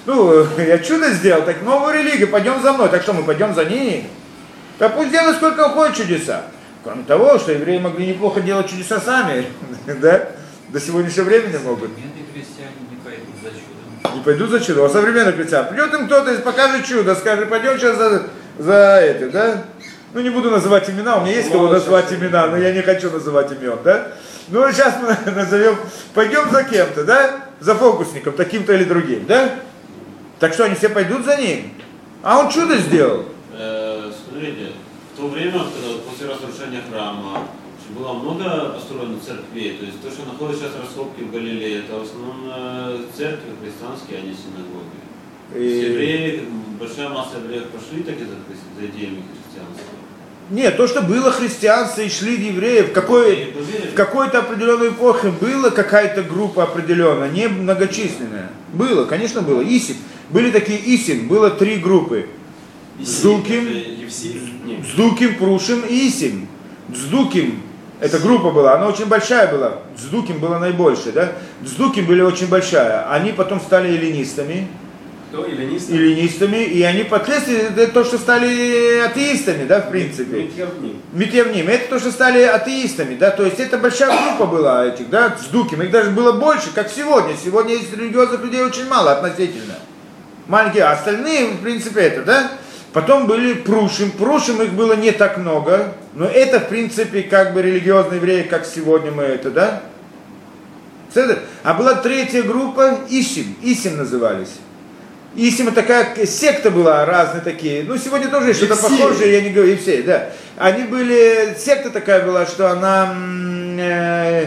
Ну, я чудо сделал, так новую религию, пойдем за мной. Так что, мы пойдем за ней? Так пусть делают сколько уходят чудеса. Кроме того, что евреи могли неплохо делать чудеса сами, да? До сегодняшнего времени могут. Современные христиане не пойдут за чудом. Не пойдут за чудо, а современные христиане. Придет им кто-то и покажет чудо, скажет, пойдем сейчас за, за это, да? Ну, не буду называть имена, у меня есть кого назвать имена, но я не хочу называть имен, да? Ну, сейчас мы назовем, пойдем за кем-то, да? За фокусником, таким-то или другим, да? Так что, они все пойдут за ним? А он чудо сделал. Э, смотрите, в то время, когда после разрушения храма, было много построено церквей, то есть то, что находится сейчас раскопки в Галилее, это в основном э, церкви христианские, а не синагоги. И... Евреи, большая масса евреев пошли так за, за идеями христианства. Нет, то, что было христианство и шли евреи, в, какой, в какой-то определенной эпохе была какая-то группа определенная, не многочисленная. Было, конечно было. Исим. Были такие Исим, было три группы. Сдуким, Сдуким, Прушим и Исим. Сдуким, эта группа была, она очень большая была. Сдуким была наибольшая, да? Сдуким были очень большая. Они потом стали эллинистами. Кто? Эллинистами? Эллинистами, и они впоследствии, это то, что стали атеистами, да, в принципе. Митьявним. Митьявним. Это то, что стали атеистами, да, то есть это большая группа была этих, да, Сдуким. Их даже было больше, как сегодня. Сегодня есть религиозных людей очень мало относительно. Маленькие, а остальные, в принципе, это, да. Потом были Прушим. Прушим их было не так много, но это, в принципе, как бы религиозные евреи, как сегодня мы это, да. А была третья группа Исим. Исим назывались. Исим такая секта была, разные такие. Ну, сегодня тоже есть что-то похожее, я не говорю, и все, да. Они были, секта такая была, что она, э,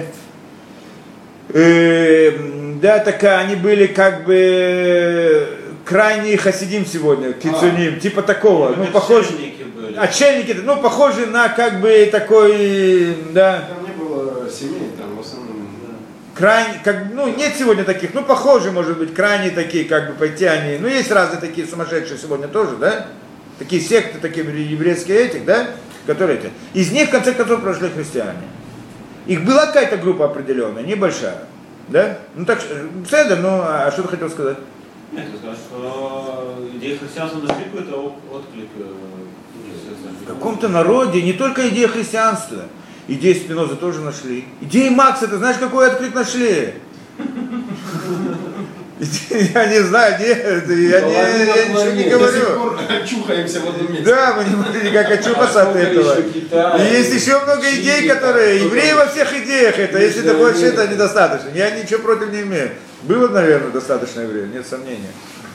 э, да, такая, они были как бы крайние хасидим сегодня, кицуним, а, типа такого, ну, похожи. Отшельники, ну, похожи на как бы такой, да. Там не было семей, там в основном. Крайне, как, ну, нет сегодня таких, ну, похожи, может быть, крайние такие, как бы, пойти они, ну, есть разные такие сумасшедшие сегодня тоже, да, такие секты, такие еврейские этих, да, которые эти, из них, в конце концов, прошли христиане. Их была какая-то группа определенная, небольшая, да, ну, так, Седер, ну, а что ты хотел сказать? Нет, я сказал, что идеи христианства нашли какой-то отклик. В каком-то народе, не только идея христианства, идеи Спиноза тоже нашли. Идеи Макса, ты знаешь, какой отклик нашли? Я не знаю, нет, я, не, я ничего не говорю. Чухаемся в одном месте. Да, мы не можем никак очухаться от этого. И есть еще много идей, которые... Евреи во всех идеях это. Если ты хочешь, это недостаточно. Я ничего против не имею. Было, наверное, достаточно евреев, нет сомнения.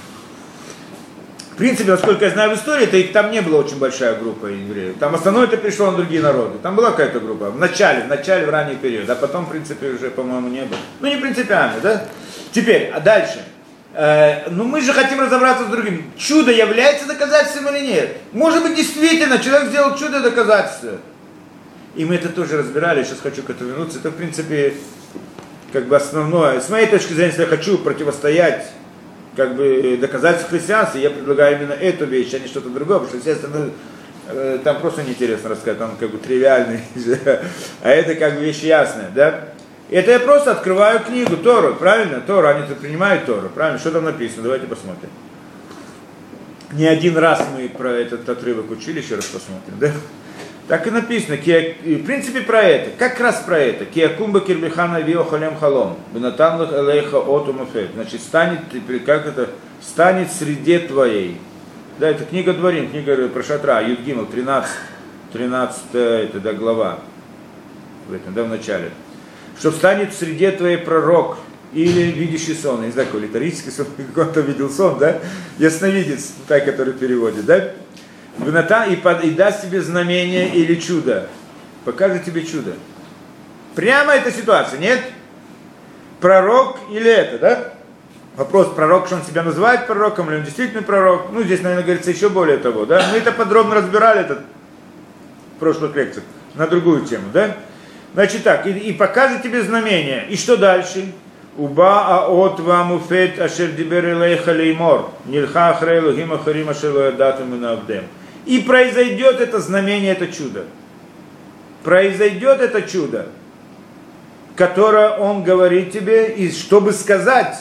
В принципе, насколько я знаю в истории, то их там не была очень большая группа евреев. Там основное это пришло на другие народы. Там была какая-то группа. В начале, в начале, в ранний период. А потом, в принципе, уже, по-моему, не было. Ну, не принципиально, да? Теперь, а дальше. Э, ну, мы же хотим разобраться с другим. Чудо является доказательством или нет? Может быть, действительно, человек сделал чудо и доказательство. И мы это тоже разбирали, сейчас хочу к этому вернуться. Это, в принципе, как бы основное. С моей точки зрения, если я хочу противостоять как бы доказательству христианства, я предлагаю именно эту вещь, а не что-то другое, потому что, естественно, э, там просто неинтересно рассказать, там как бы тривиальный, а это как бы вещь ясная, да? Это я просто открываю книгу, Тору, правильно? Тору, они-то принимают Тору, правильно? Что там написано? Давайте посмотрим. Не один раз мы про этот отрывок учили, еще раз посмотрим, да? Так и написано, в принципе, про это, как раз про это. Киакумба кирбихана вио халем халом, бенатанлах элейха оту мафет. Значит, станет, как это, станет в среде твоей. Да, это книга Дворим, книга про шатра, Юдгимл, тринадцатая это, да, глава, в этом, да, в начале. Что станет в среде твоей пророк, или видящий сон, я не знаю, какой литерический сон, кто-то видел сон, да, ясновидец, так, который переводит, да. И, под, и даст тебе знамение или чудо. Покажет тебе чудо. Прямо эта ситуация, нет? Пророк или это, да? Вопрос, пророк, что он себя называет пророком, или он действительно пророк? Ну, здесь, наверное, говорится еще более того, да? Мы это подробно разбирали это в прошлых лекциях, на другую тему, да? Значит так, и, и покажет тебе знамение. И что дальше? Уба аот вамуфет ашер дибер элейха леймор, нильха ахрей лохим ахарим ашер лоядатум и наавдем. И произойдет это знамение, это чудо. Произойдет это чудо, которое он говорит тебе, и чтобы сказать,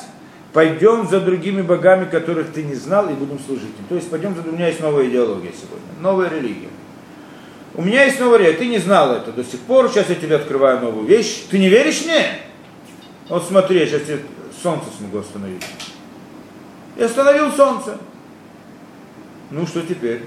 Пойдем за другими богами, которых ты не знал, и будем служить им. То есть пойдем за... У меня есть новая идеология сегодня, новая религия. У меня есть новая религия, ты не знал это до сих пор, сейчас я тебе открываю новую вещь. Ты не веришь мне? Вот смотри, я сейчас тебе солнце смогу остановить. Я остановил солнце. Ну что теперь?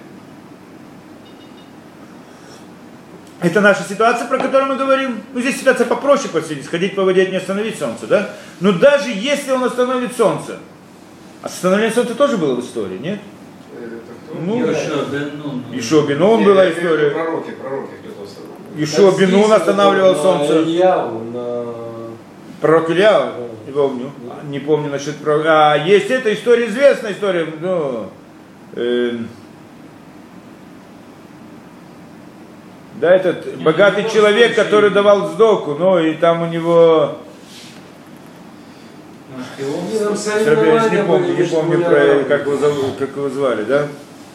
Это наша ситуация, про которую мы говорим. Ну, здесь ситуация попроще посидеть, сходить по воде, не остановить солнце, да? Но даже если он остановит солнце, а остановление солнца тоже было в истории, нет? Ну, Йошуа бен Нун. Йошуа бен Нун была история. Пророки, пророки кто-то остановил. Йошуа бен Нун останавливал солнце. Ильяу, на... Пророк Илья, не помню, не помню насчет пророка. А есть эта история, известная история, ну, э, да, этот богатый человек, который давал сдоку, ну, и там у него... Я не помню, не помню, про, как, его зовут, как его звали, да?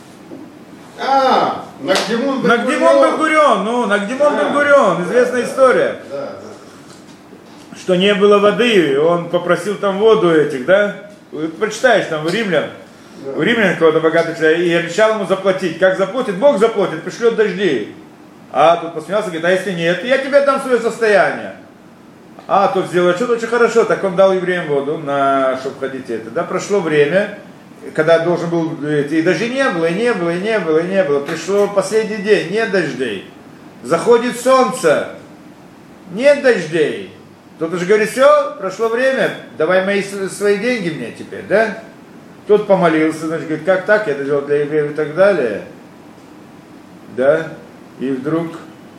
А, Нагдимон бен Нагдимон бен Гурион, ну, Нагдимон бен Гурион, известная история. Да, да. Что не было воды, и он попросил там воду этих, да? Прочитаешь там у римлян, да. У римлян кого-то богатый человек, и обещал ему заплатить. Как заплатит? Бог заплатит, пришлет дожди. А тут посмеялся, говорит, а если нет, я тебе дам свое состояние. А тут сделал что-то очень хорошо, так он дал евреям воду, на, чтобы ходить это. Да, прошло время, когда должен был, и дождей не было, и не было, и не было, и не было. Пришло последний день, нет дождей. Заходит солнце, нет дождей. Тут уже говорит, все, прошло время, давай мои свои деньги мне теперь, да? Тот помолился, значит, говорит, как так, я это делал для евреев и так далее. Да? И вдруг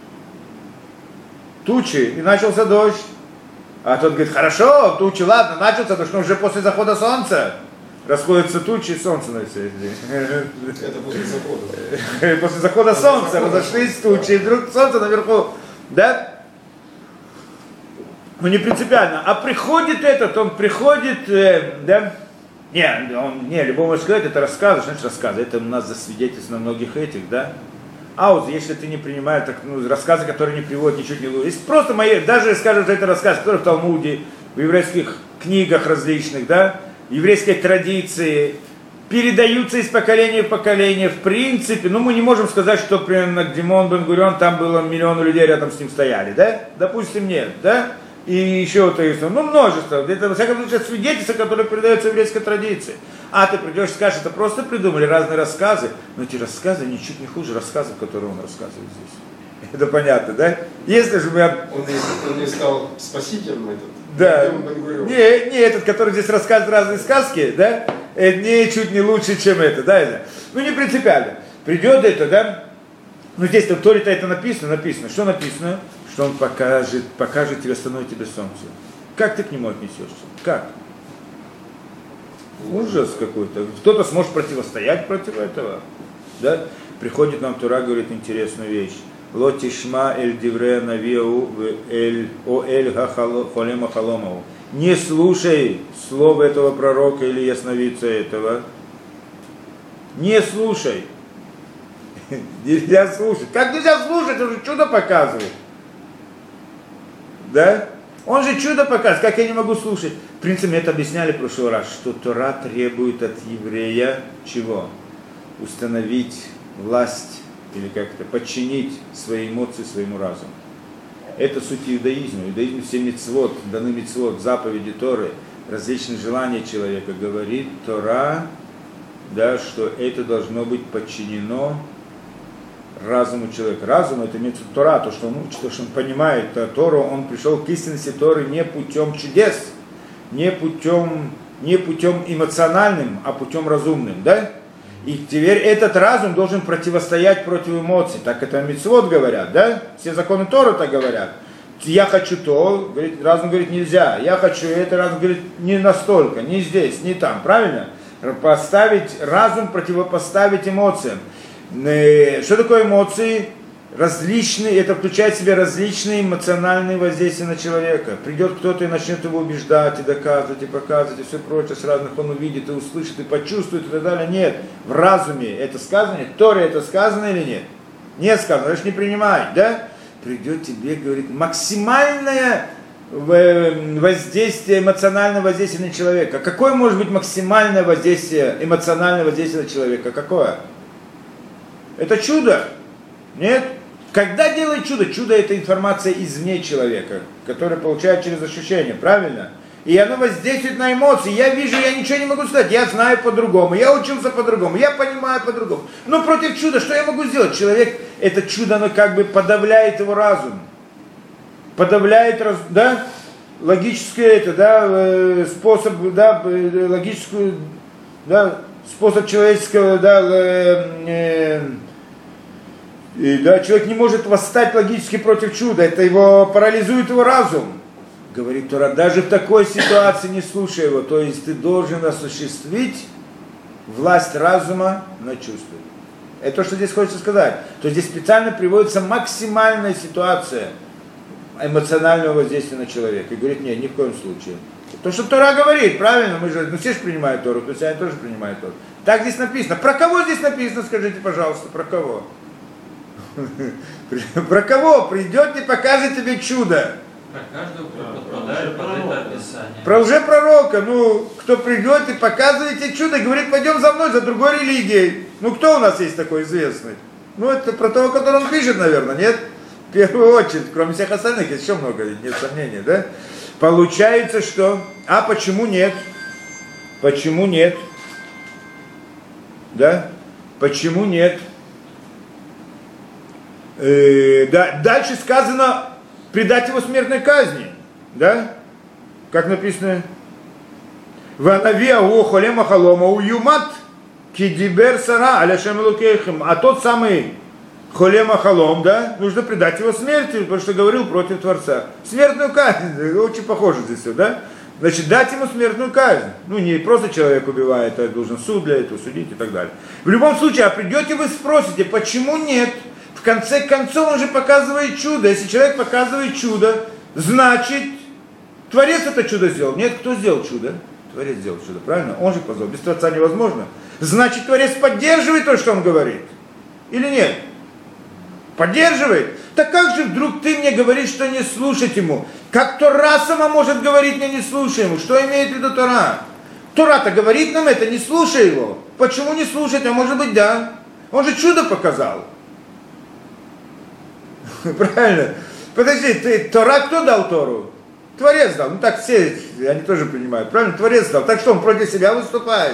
тучи, и начался дождь. А тот говорит, хорошо, тучи, ладно, начался дождь, но уже после захода солнца расходятся тучи, и солнце на все. Это после захода. После захода солнца разошлись тучи, и вдруг солнце наверху, да? Ну не принципиально. А приходит этот, он приходит, э, да? Не, он, не, любой может сказать, это рассказы, значит рассказы. Это у нас засвидетельствовано на многих этих, да? А вот если ты не принимаешь так, ну, рассказы, которые не приводят ничуть не лучше. Если просто мои, даже скажем, что это рассказ, который в Талмуде, в еврейских книгах различных, да, в еврейской традиции, передаются из поколения в поколение, в принципе, ну мы не можем сказать, что при Нагдимон бен Гурион там было миллион людей рядом с ним стояли, да? Допустим, нет, да? И еще то есть, ну множество, это, во всяком случае, свидетельства, которые передаются в еврейской традиции. А ты придешь и скажешь, это просто придумали разные рассказы, но эти рассказы ничуть не хуже рассказов, которые он рассказывает здесь. Это понятно, да? Если же мы... Он не, он не стал спасителем этот. Да. Не, не этот, который здесь рассказывает разные сказки, да? Это не чуть не лучше, чем это, да? Это? Ну не принципиально. Придет это, да? Ну здесь в Торе-то это написано, написано. Что написано? Что он покажет, покажет тебе, становит тебе солнце. Как ты к нему отнесешься? Как? Ужас какой-то. Кто-то сможет противостоять против этого. Да? Приходит нам Тора, говорит интересную вещь. Ло тишма эль дивре навиу эль о эль холема холомау. Не слушай слова этого пророка или ясновидца этого. Не слушай. Нельзя слушать. Как нельзя слушать? Он же чудо показывает. Да? Он же чудо показывает. Как я не могу слушать? В принципе, мне это объясняли в прошлый раз, что Тора требует от еврея чего? Установить власть или как-то подчинить свои эмоции своему разуму. Это суть иудаизма. Иудаизм все мицвот, даны мицвот, заповеди Торы, различные желания человека. Говорит Тора, да, что это должно быть подчинено разуму человека. Разум — это имеется Тора, то, что он учит, то, что он понимает. А Тору, он пришел к истинности Торы не путем чудес, не путем, не путем эмоциональным, а путем разумным, да? И теперь этот разум должен противостоять против эмоций. Так это мицвот говорят, да? Все законы Торы так говорят. Я хочу то, говорит, разум говорит нельзя. Я хочу это, разум говорит не настолько, не здесь, не там. Правильно? Поставить разум, противопоставить эмоциям. Что такое эмоции? Различные, это включает в себя различные эмоциональные воздействия на человека. Придет кто-то и начнет его убеждать, и доказывать, и показывать, и все прочее, с разных он увидит, и услышит, и почувствует, и так далее. Нет, в разуме это сказано, в Торе это сказано или нет? Не сказано, значит не принимай, да? Придет тебе, говорит, максимальная воздействие, эмоциональное воздействие на человека. Какое может быть максимальное воздействие, эмоциональное воздействие на человека? Какое? Это чудо? Нет? Когда делает чудо? Чудо — это информация извне человека, которую получает через ощущение, правильно? И оно воздействует на эмоции. Я вижу, я ничего не могу сказать, я знаю по-другому, я учился по-другому, я понимаю по-другому. Но против чуда что я могу сделать? Человек, это чудо, оно как бы подавляет его разум. Подавляет, да, логическое это, да, способ, да, логическую, да, способ человеческого, да, э, э, да, человек не может восстать логически против чуда, это его парализует его разум. Говорит Тора, даже в такой ситуации не слушай его, то есть ты должен осуществить власть разума на чувства. Это то, что здесь хочется сказать. То есть здесь специально приводится максимальная ситуация эмоционального воздействия на человека. И говорит, нет, ни в коем случае. То, что Тора говорит, правильно, мы же, ну все же принимают Тору, то есть они тоже принимают Тору. Так здесь написано. Про кого здесь написано, скажите, пожалуйста, про кого? Про кого? Придет и покажет тебе чудо. Про каждого, кто подпадает под это описание. Про лжепророка, ну, кто придет и показывает тебе чудо, и говорит, пойдем за мной, за другой религией. Ну, кто у нас есть такой известный? Ну, это про того, который он пишет, наверное, нет? В первую очередь, кроме всех остальных, есть еще много, нет сомнений, да? Получается, что... А почему нет? Почему нет? Да? Почему нет? Э, да, дальше сказано предать его смертной казни, да? Как написано? «Ванавиаху холема халома уюмат кидибер сара аляшем элокейхем». А тот самый холема халом, да, нужно предать его смерти, потому что говорил против Творца. Смертную казнь, очень похоже здесь все, да? Значит, дать ему смертную казнь. Ну, не просто человек убивает, а должен суд для этого судить и так далее. В любом случае, а придете вы спросите, почему нет? В конце концов, он же показывает чудо. Если человек показывает чудо, значит, Творец это чудо сделал. Нет, кто сделал чудо? Творец сделал чудо, правильно? Он же позвал. Без Творца невозможно. Значит, Творец поддерживает то, что он говорит. Или нет? Поддерживает. Так как же вдруг ты мне говоришь, что не слушать ему? Как Тора сама может говорить мне не слушай ему? Что имеет в виду Тора? Тора-то говорит нам это, не слушай его. Почему не слушать? А может быть, да. Он же чудо показал. Правильно? Подожди, ты, Тора кто дал Тору? Творец дал. Ну так все, они тоже понимают. Правильно? Творец дал. Так что он против себя выступает.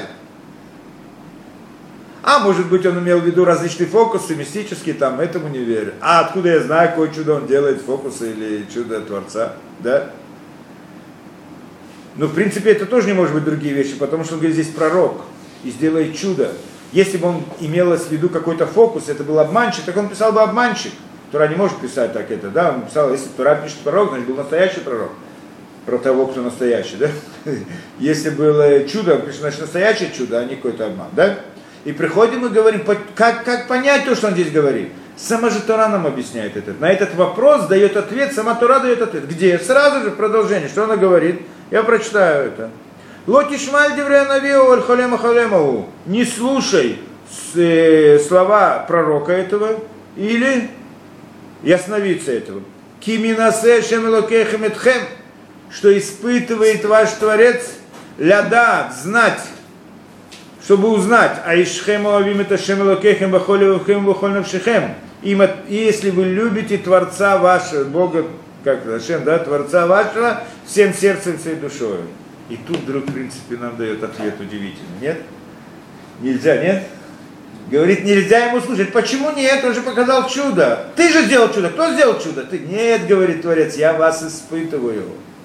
А может быть, он имел в виду различные фокусы, мистические, там, этому не верю. А откуда я знаю, какое чудо он делает, фокусы или чудо Творца, да? Ну, в принципе, это тоже не может быть другие вещи, потому что он говорит, здесь пророк и сделает чудо. Если бы он имелось в виду какой-то фокус, это был обманщик, так он писал бы обманщик. Тора не может писать так это, да? Он писал, если Тора пишет пророк, значит, был настоящий пророк. Про того, кто настоящий, да? Если было чудо, он пишет, значит, настоящее чудо, а не какой-то обман, да? И приходим и говорим, как, как понять то, что он здесь говорит. Сама же Тора нам объясняет это. На этот вопрос дает ответ, сама Тора дает ответ. Где? Сразу же в продолжении. Что она говорит? Я прочитаю это. Лотишмаль дивреанавиу аль холема холемау. Не слушай э, слова пророка этого или ясновидца этого. Киминасе шемелокехем этхем. Что испытывает ваш Творец лядат, знать. Чтобы узнать, а ишхему авим это шемелокехем вахолевхем вахольнавшихем. И если вы любите Творца вашего, Бога, как Ашем, да, Творца вашего, всем сердцем, всей душой. И тут вдруг, в принципе, нам дает ответ удивительный, нет? Нельзя, нет? Говорит, нельзя ему слушать. Почему нет? Он же показал чудо. Ты же сделал чудо. Кто сделал чудо? Ты. Нет, говорит Творец, я вас испытываю.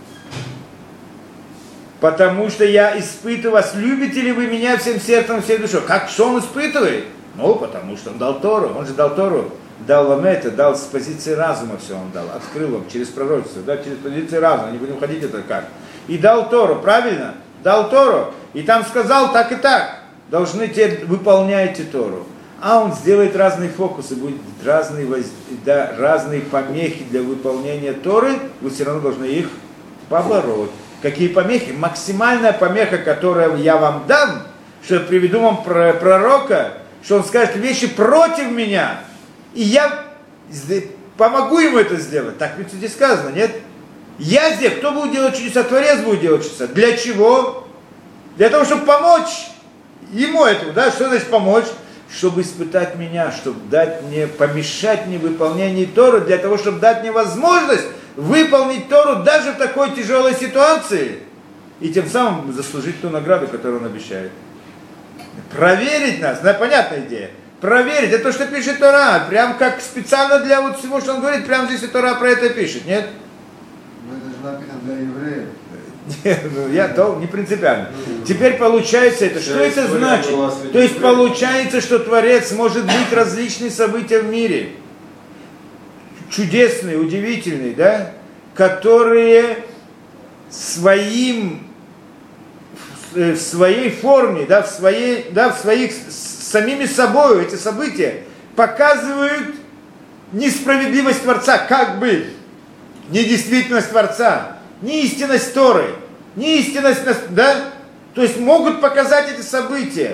Потому что я испытываю вас, любите ли вы меня всем сердцем, всей душой. Как, что он испытывает? Ну, потому что он дал Тору, он же дал Тору, дал вам это, дал с позиции разума все он дал, открыл вам через пророчество, да, через позиции разума, не будем ходить это как. И дал Тору, правильно? Дал Тору, и там сказал так и так, должны те, выполняйте Тору. А он сделает разные фокусы, будет разные, воз... да, разные помехи для выполнения Торы, вы все равно должны их побороть. Какие помехи? Максимальная помеха, которую я вам дам, что я приведу вам пророка, что он скажет вещи против меня, и я помогу ему это сделать. Так ведь здесь сказано, нет? Я здесь, кто будет делать чудеса? Творец будет делать чудеса. Для чего? Для того, чтобы помочь ему этому, да? Что значит помочь? Чтобы испытать меня, чтобы дать мне, помешать мне выполнению Торы, для того, чтобы дать мне возможность выполнить Тору даже в такой тяжелой ситуации. И тем самым заслужить ту награду, которую он обещает. Проверить нас, да, понятная идея. Проверить, это то, что пишет Тора, прям как специально для вот всего, что он говорит, прямо здесь и Тора про это пишет, нет? Ну это же написано для евреев. Нет, ну я то не принципиально. Теперь получается это, что это значит? То есть получается, что Творец может быть различные события в мире, чудесные, удивительные, да, которые своим в своей форме, да, в своей, да, в своих с самими собой эти события показывают несправедливость Творца, как бы недействительность Творца, неистинность Торы, неистинность, да, то есть могут показать эти события.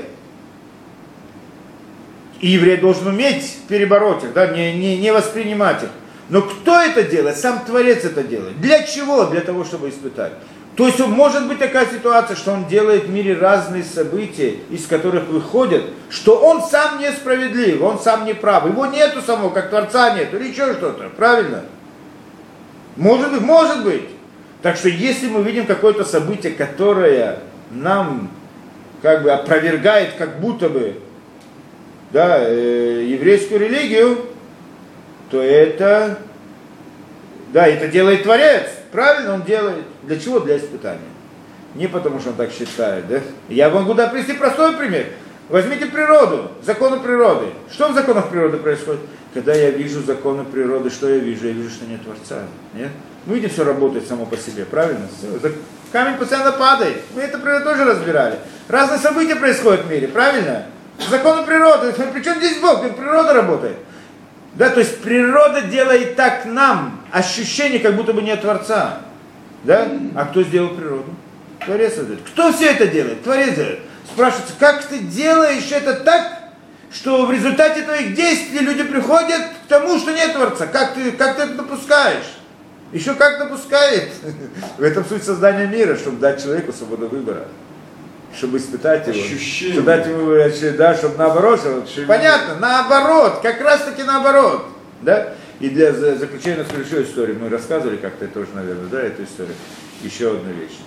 И еврей должен уметь перебороть их, да, не, не, не воспринимать их. Но кто это делает? Сам Творец это делает. Для чего? Для того, чтобы испытать. То есть может быть такая ситуация, что он делает в мире разные события, из которых выходят, что он сам несправедлив, он сам не прав. Его нету самого, как Творца нету, или еще что-то. Правильно? Может быть, может быть. Так что если мы видим какое-то событие, которое нам как бы опровергает, как будто бы, да, э, еврейскую религию, то это, да, это делает Творец. Правильно он делает. Для чего? Для испытания. Не потому, что он так считает, да? Я вам буду привести простой пример. Возьмите природу, законы природы. Что в законах природы происходит? Когда я вижу законы природы, что я вижу? Я вижу, что нет Творца. Нет? Мы видим, все работает само по себе, правильно? Камень постоянно падает. Мы это природу тоже разбирали. Разные события происходят в мире, правильно? Законы природы. Причем здесь Бог? Природа работает. Да, то есть природа делает так нам ощущение, как будто бы нет Творца. Да? А кто сделал природу? Творец делает. Кто все это делает? Творец делает. Спрашивается, как ты делаешь это так, что в результате твоих действий люди приходят к тому, что нет Творца? Как ты, как ты это допускаешь? Еще как допускает? В этом суть создания мира, чтобы дать человеку свободу выбора. Чтобы испытать его. Ощущение. Чтобы дать ему, да, чтобы наоборот. Чтобы... Понятно, наоборот, как раз таки наоборот. Да? И для заключения скажу еще историю. Мы рассказывали как-то тоже, наверное, да, эту историю. Еще одну вещь.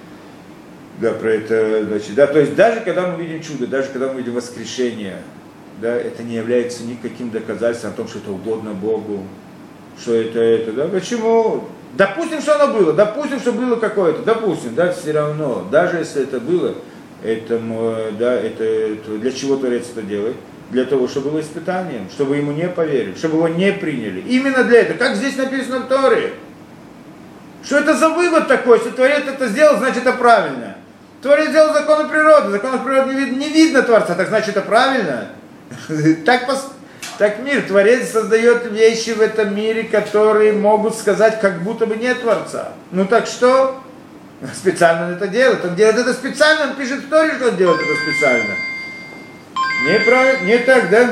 Да, про это, значит, да, то есть даже когда мы видим чудо, даже когда мы видим воскрешение, да, это не является никаким доказательством о том, что это угодно Богу, что это, это, да, почему? Допустим, что оно было, допустим, что было какое-то, допустим, да, все равно, даже если это было, это, да, это, это для чего Творец это делает? Для того, чтобы было испытанием, чтобы ему не поверили, чтобы его не приняли. Именно для этого, как здесь написано в Торе. Что это за вывод такой, что Творец это сделал, значит это правильно. Творец сделал законы природы, законов природы не видно, не видно Творца, так значит это правильно. Так, так мир, Творец создает вещи в этом мире, которые могут сказать, как будто бы нет Творца. Ну так что? Специально он это делает. Он делает это специально, он пишет в Торе, что он делает это специально. Неправильно, не так, да?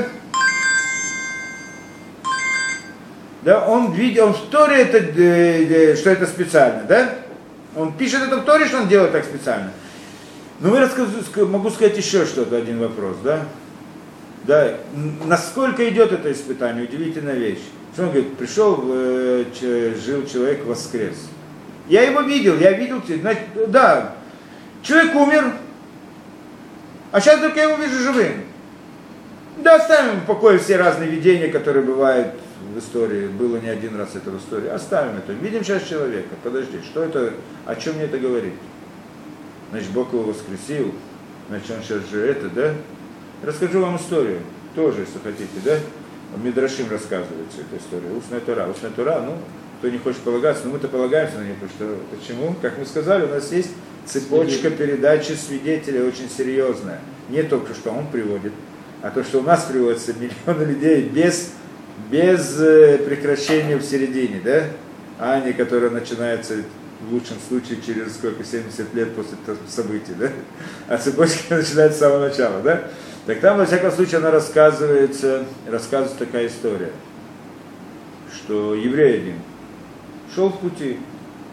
Да, он видел, он в Торе это, что это специально, да? Он пишет это в Торе, что он делает так специально. Но мы расскажу, могу сказать еще что-то, один вопрос, да? Да, насколько идет это испытание, удивительная вещь. Что он говорит, пришел, жил человек, воскрес. Я его видел, я видел, значит, да, человек умер, а сейчас только я его вижу живым. Да, оставим в покое все разные видения, которые бывают в истории. Было не один раз это в истории. Оставим это. Видим сейчас человека. Подожди, что это, о чем мне это говорит? Значит, Бог его воскресил. Значит, он сейчас же это, да? Расскажу вам историю. Тоже, если хотите, да? Мидрашим рассказывается эта история. Устная Тора. Устная Тора, ну, кто не хочет полагаться, но мы-то полагаемся на нее, потому что, почему? Как мы сказали, у нас есть цепочка передачи свидетелей очень серьезная. Не только, что он приводит, а то, что у нас приводится миллионы людей без, без прекращения в середине, да? А не которая начинается в лучшем случае через сколько, семьдесят лет после событий, да? А цепочка начинается с самого начала, да? Так там, во всяком случае, она рассказывается, рассказывается такая история, что еврей один шел в пути,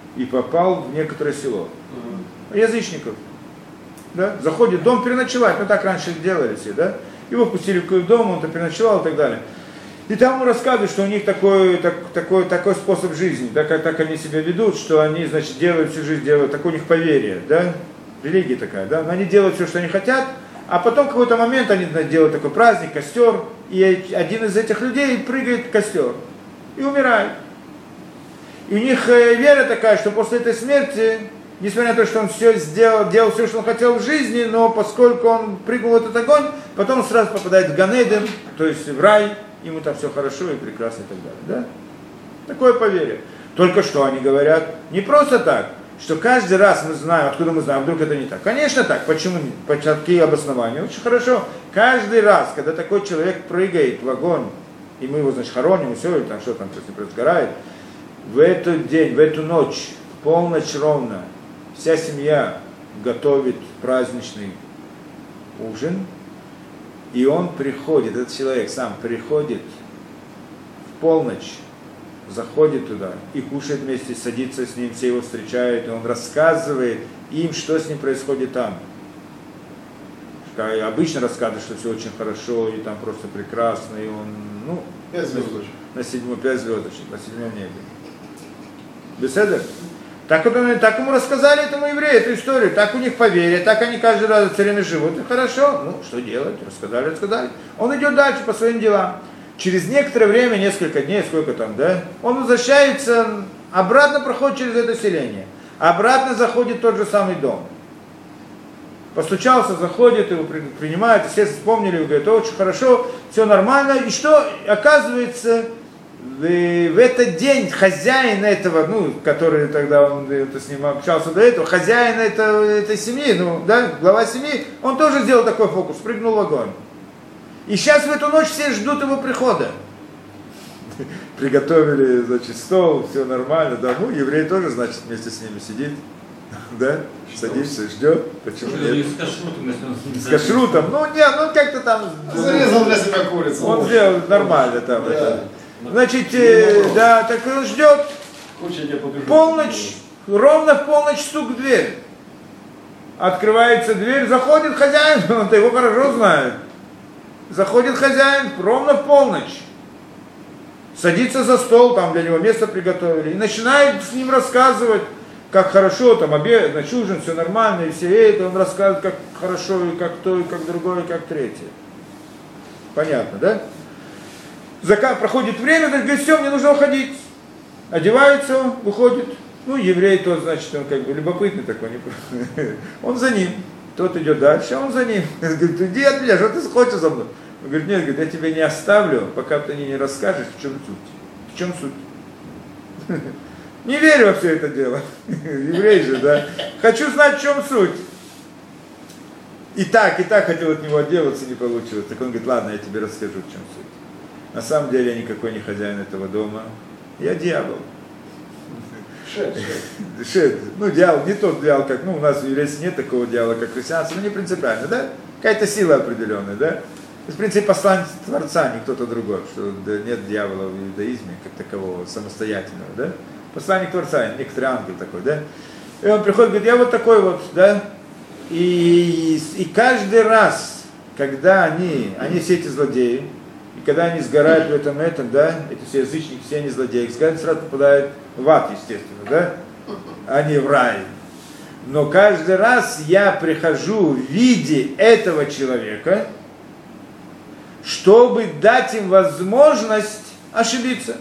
и попал в некоторое село. Язычников. Да? Заходит в дом переночевать, ну так раньше делали все, да? Его впустили в дом, он-то переночевал и так далее. И там ему рассказывают, что у них такой, так, такой, такой способ жизни, да, как так они себя ведут, что они, значит, делают всю жизнь, делают, такое у них поверье, да, религия такая, да, но они делают все, что они хотят, а потом в какой-то момент они делают такой праздник, костер, и один из этих людей прыгает в костер и умирает. И у них вера такая, что после этой смерти, несмотря на то, что он все сделал, делал все, что он хотел в жизни, но поскольку он прыгнул в этот огонь, потом он сразу попадает в Ганеден, то есть в рай, ему там все хорошо и прекрасно и так далее. Да? Такое поверье. Только что они говорят, не просто так, что каждый раз мы знаем, откуда мы знаем, вдруг это не так. Конечно так, почему нет? Какие обоснования? Очень хорошо. Каждый раз, когда такой человек прыгает в огонь, и мы его, значит, хороним, и все, или там что там, просто сгорает, в этот день, в эту ночь, в полночь ровно, вся семья готовит праздничный ужин, и он приходит, этот человек сам приходит в полночь, заходит туда и кушает вместе, садится с ним, все его встречают, и он рассказывает им, что с ним происходит там. Обычно рассказывает, что все очень хорошо, и там просто прекрасно, и он, ну, Пять звездочек. на седьмом, пять звездочек, на седьмом небе. Беседа? Так, вот он, так ему рассказали этому еврею эту историю, так у них поверье, так они каждый раз все время живут, и хорошо, ну, что делать, рассказали, рассказали. Он идет дальше по своим делам. Через некоторое время, несколько дней, сколько там, да, он возвращается, обратно проходит через это селение, обратно заходит в тот же самый дом. Постучался, заходит, его принимают, все вспомнили, говорят, очень хорошо, все нормально, и что, оказывается, в, в этот день хозяин этого, ну, который тогда он это, с ним общался до этого, хозяин этого, этой семьи, ну, да, глава семьи, он тоже сделал такой фокус, прыгнул в огонь. И сейчас в эту ночь все ждут его прихода. Приготовили, значит, стол, все нормально, да, ну, еврей тоже, значит, вместе с ними сидит, да, садится, ждет, почему нет? С кашрутом, если он с ним С кашрутом, ну, нет, ну, как-то там... Зарезал для себя курицу. Он сделал нормально там, Да. это. Значит, э, да, так он ждет, Куча я покажу. полночь, ровно в полночь стук в дверь. Открывается дверь, заходит хозяин, он-то его хорошо знает. Заходит хозяин ровно в полночь. Садится за стол, там для него место приготовили. И начинает с ним рассказывать, как хорошо, там обед, значит, ужин, все нормально, и все это. Он рассказывает, как хорошо, и как то, и как другое, и как третье. Понятно, да? Зака... Проходит время, говорит, все, мне нужно уходить. Одевается, выходит. Ну, еврей тот, значит, он как бы любопытный такой. Не... Он за ним. Тот идет дальше, а он за ним. Говорит, иди от меня, что ты хочешь за мной? Он говорит, нет, говорит, я тебя не оставлю, пока ты мне не расскажешь, в чем суть. В чем суть? Не верю во все это дело. Еврей же, да. Хочу знать, в чем суть. И так, и так хотел от него отделаться, не получилось. Так он говорит, ладно, я тебе расскажу, в чем суть. На самом деле я никакой не хозяин этого дома. Я дьявол. Шет, шет. Шет. Ну, дьявол, не тот дьявол, как, ну, у нас в еврействе нет такого дьявола, как в христианстве, но не принципиально, да? Какая-то сила определенная, да? То есть, в принципе, посланец Творца, не кто-то другой, что да, нет дьявола в иудаизме, как такового, самостоятельного, да? Посланник Творца, некоторый ангел такой, да? И он приходит, говорит, я вот такой вот, да? И, и каждый раз, когда они, они все эти злодеи, и когда они сгорают в этом, этом, да, эти все язычники, все они злодеи, сгорают, сразу попадают в ад, естественно, да, а не в рай. Но каждый раз я прихожу в виде этого человека, чтобы дать им возможность ошибиться.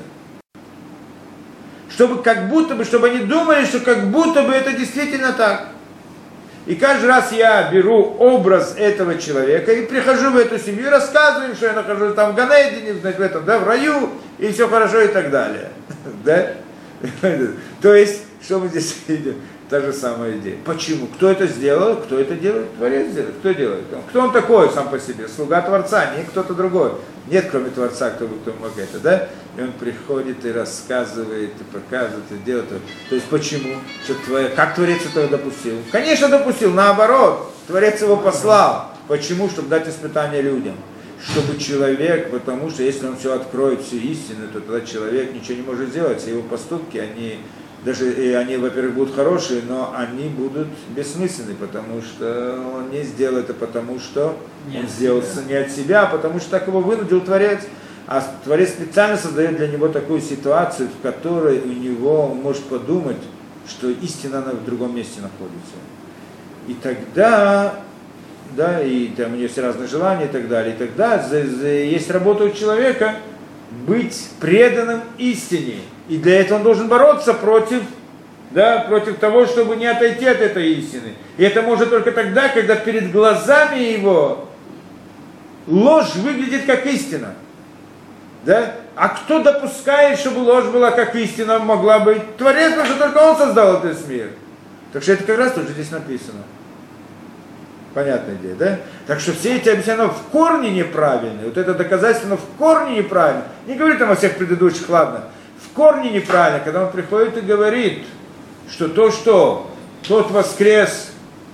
Чтобы как будто бы, чтобы они думали, что как будто бы это действительно так. И каждый раз я беру образ этого человека и прихожу в эту семью и рассказываю им, что я нахожусь там в Ганедине, в этом, да, в раю, и все хорошо и так далее. Да? То есть, что мы здесь видим? Та же самая идея. Почему? Кто это сделал? Кто это делает? Творец делает. Кто делает? Кто он такой сам по себе? Слуга Творца, не кто-то другой. Нет, кроме Творца, кто бы кто мог это, да? И он приходит и рассказывает, и показывает, и делает. То есть почему? Что твое... Как Творец этого допустил? Конечно, допустил, наоборот. Творец его послал. Почему? Чтобы дать испытание людям. Чтобы человек, потому что если он все откроет, всю истину, то тогда человек ничего не может сделать, все его поступки, они даже и они, во-первых, будут хорошие, но они будут бессмысленны, потому что он не сделал это потому, что Не он от сделал себя. не от себя, а потому что так его вынудил Творец. А Творец специально создает для него такую ситуацию, в которой у него он может подумать, что истина она в другом месте находится. И тогда, да, и там у него есть разные желания и так далее, и тогда за- за- есть работа у человека быть преданным истине. И для этого он должен бороться против, да, против того, чтобы не отойти от этой истины. И это может только тогда, когда перед глазами его ложь выглядит как истина. Да? А кто допускает, чтобы ложь была как истина могла быть? Творец, потому что только он создал этот мир. Так что это как раз тоже здесь написано. Понятная идея, да? Так что все эти объяснения в корне неправильные. Вот это доказательство в корне неправильно. Не говорит там о всех предыдущих, ладно. В корне неправильно, когда он приходит и говорит, что то, что тот воскрес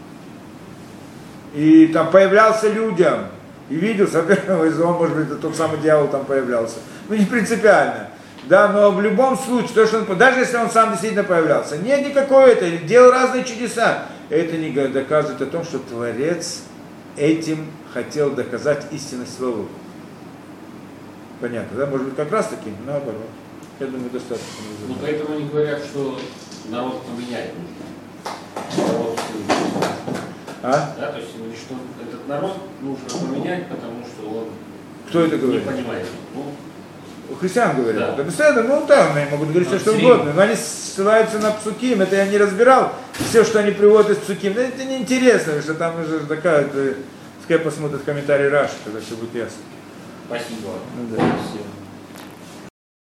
и там появлялся людям, и виделся, во-первых, он, может быть, это тот самый дьявол там появлялся. Ну, не принципиально. Да, но в любом случае, то, что он, даже если он сам действительно появлялся, нет никакого этого, делал разные чудеса. Это не доказывает о том, что Творец этим хотел доказать истинность слова. Понятно, да? Может быть, как раз таки наоборот. Я думаю, достаточно. Ну, поэтому они говорят, что народ поменять нужно. Народ всё. А? Да, то есть, говорит, что этот народ нужно поменять, потому что он Кто это не говорит? понимает. Ну, У христиан говорят. Да. Да. Беседа, ну там, они могут говорить все, Ну, что Сирин. угодно, но они ссылаются на псуким, это я не разбирал. Все, что они приводят из псуким, это неинтересно, потому что там уже такая, пускай посмотрят комментарий Раши, тогда все будет ясно. спасибо. Ну, да. Всем.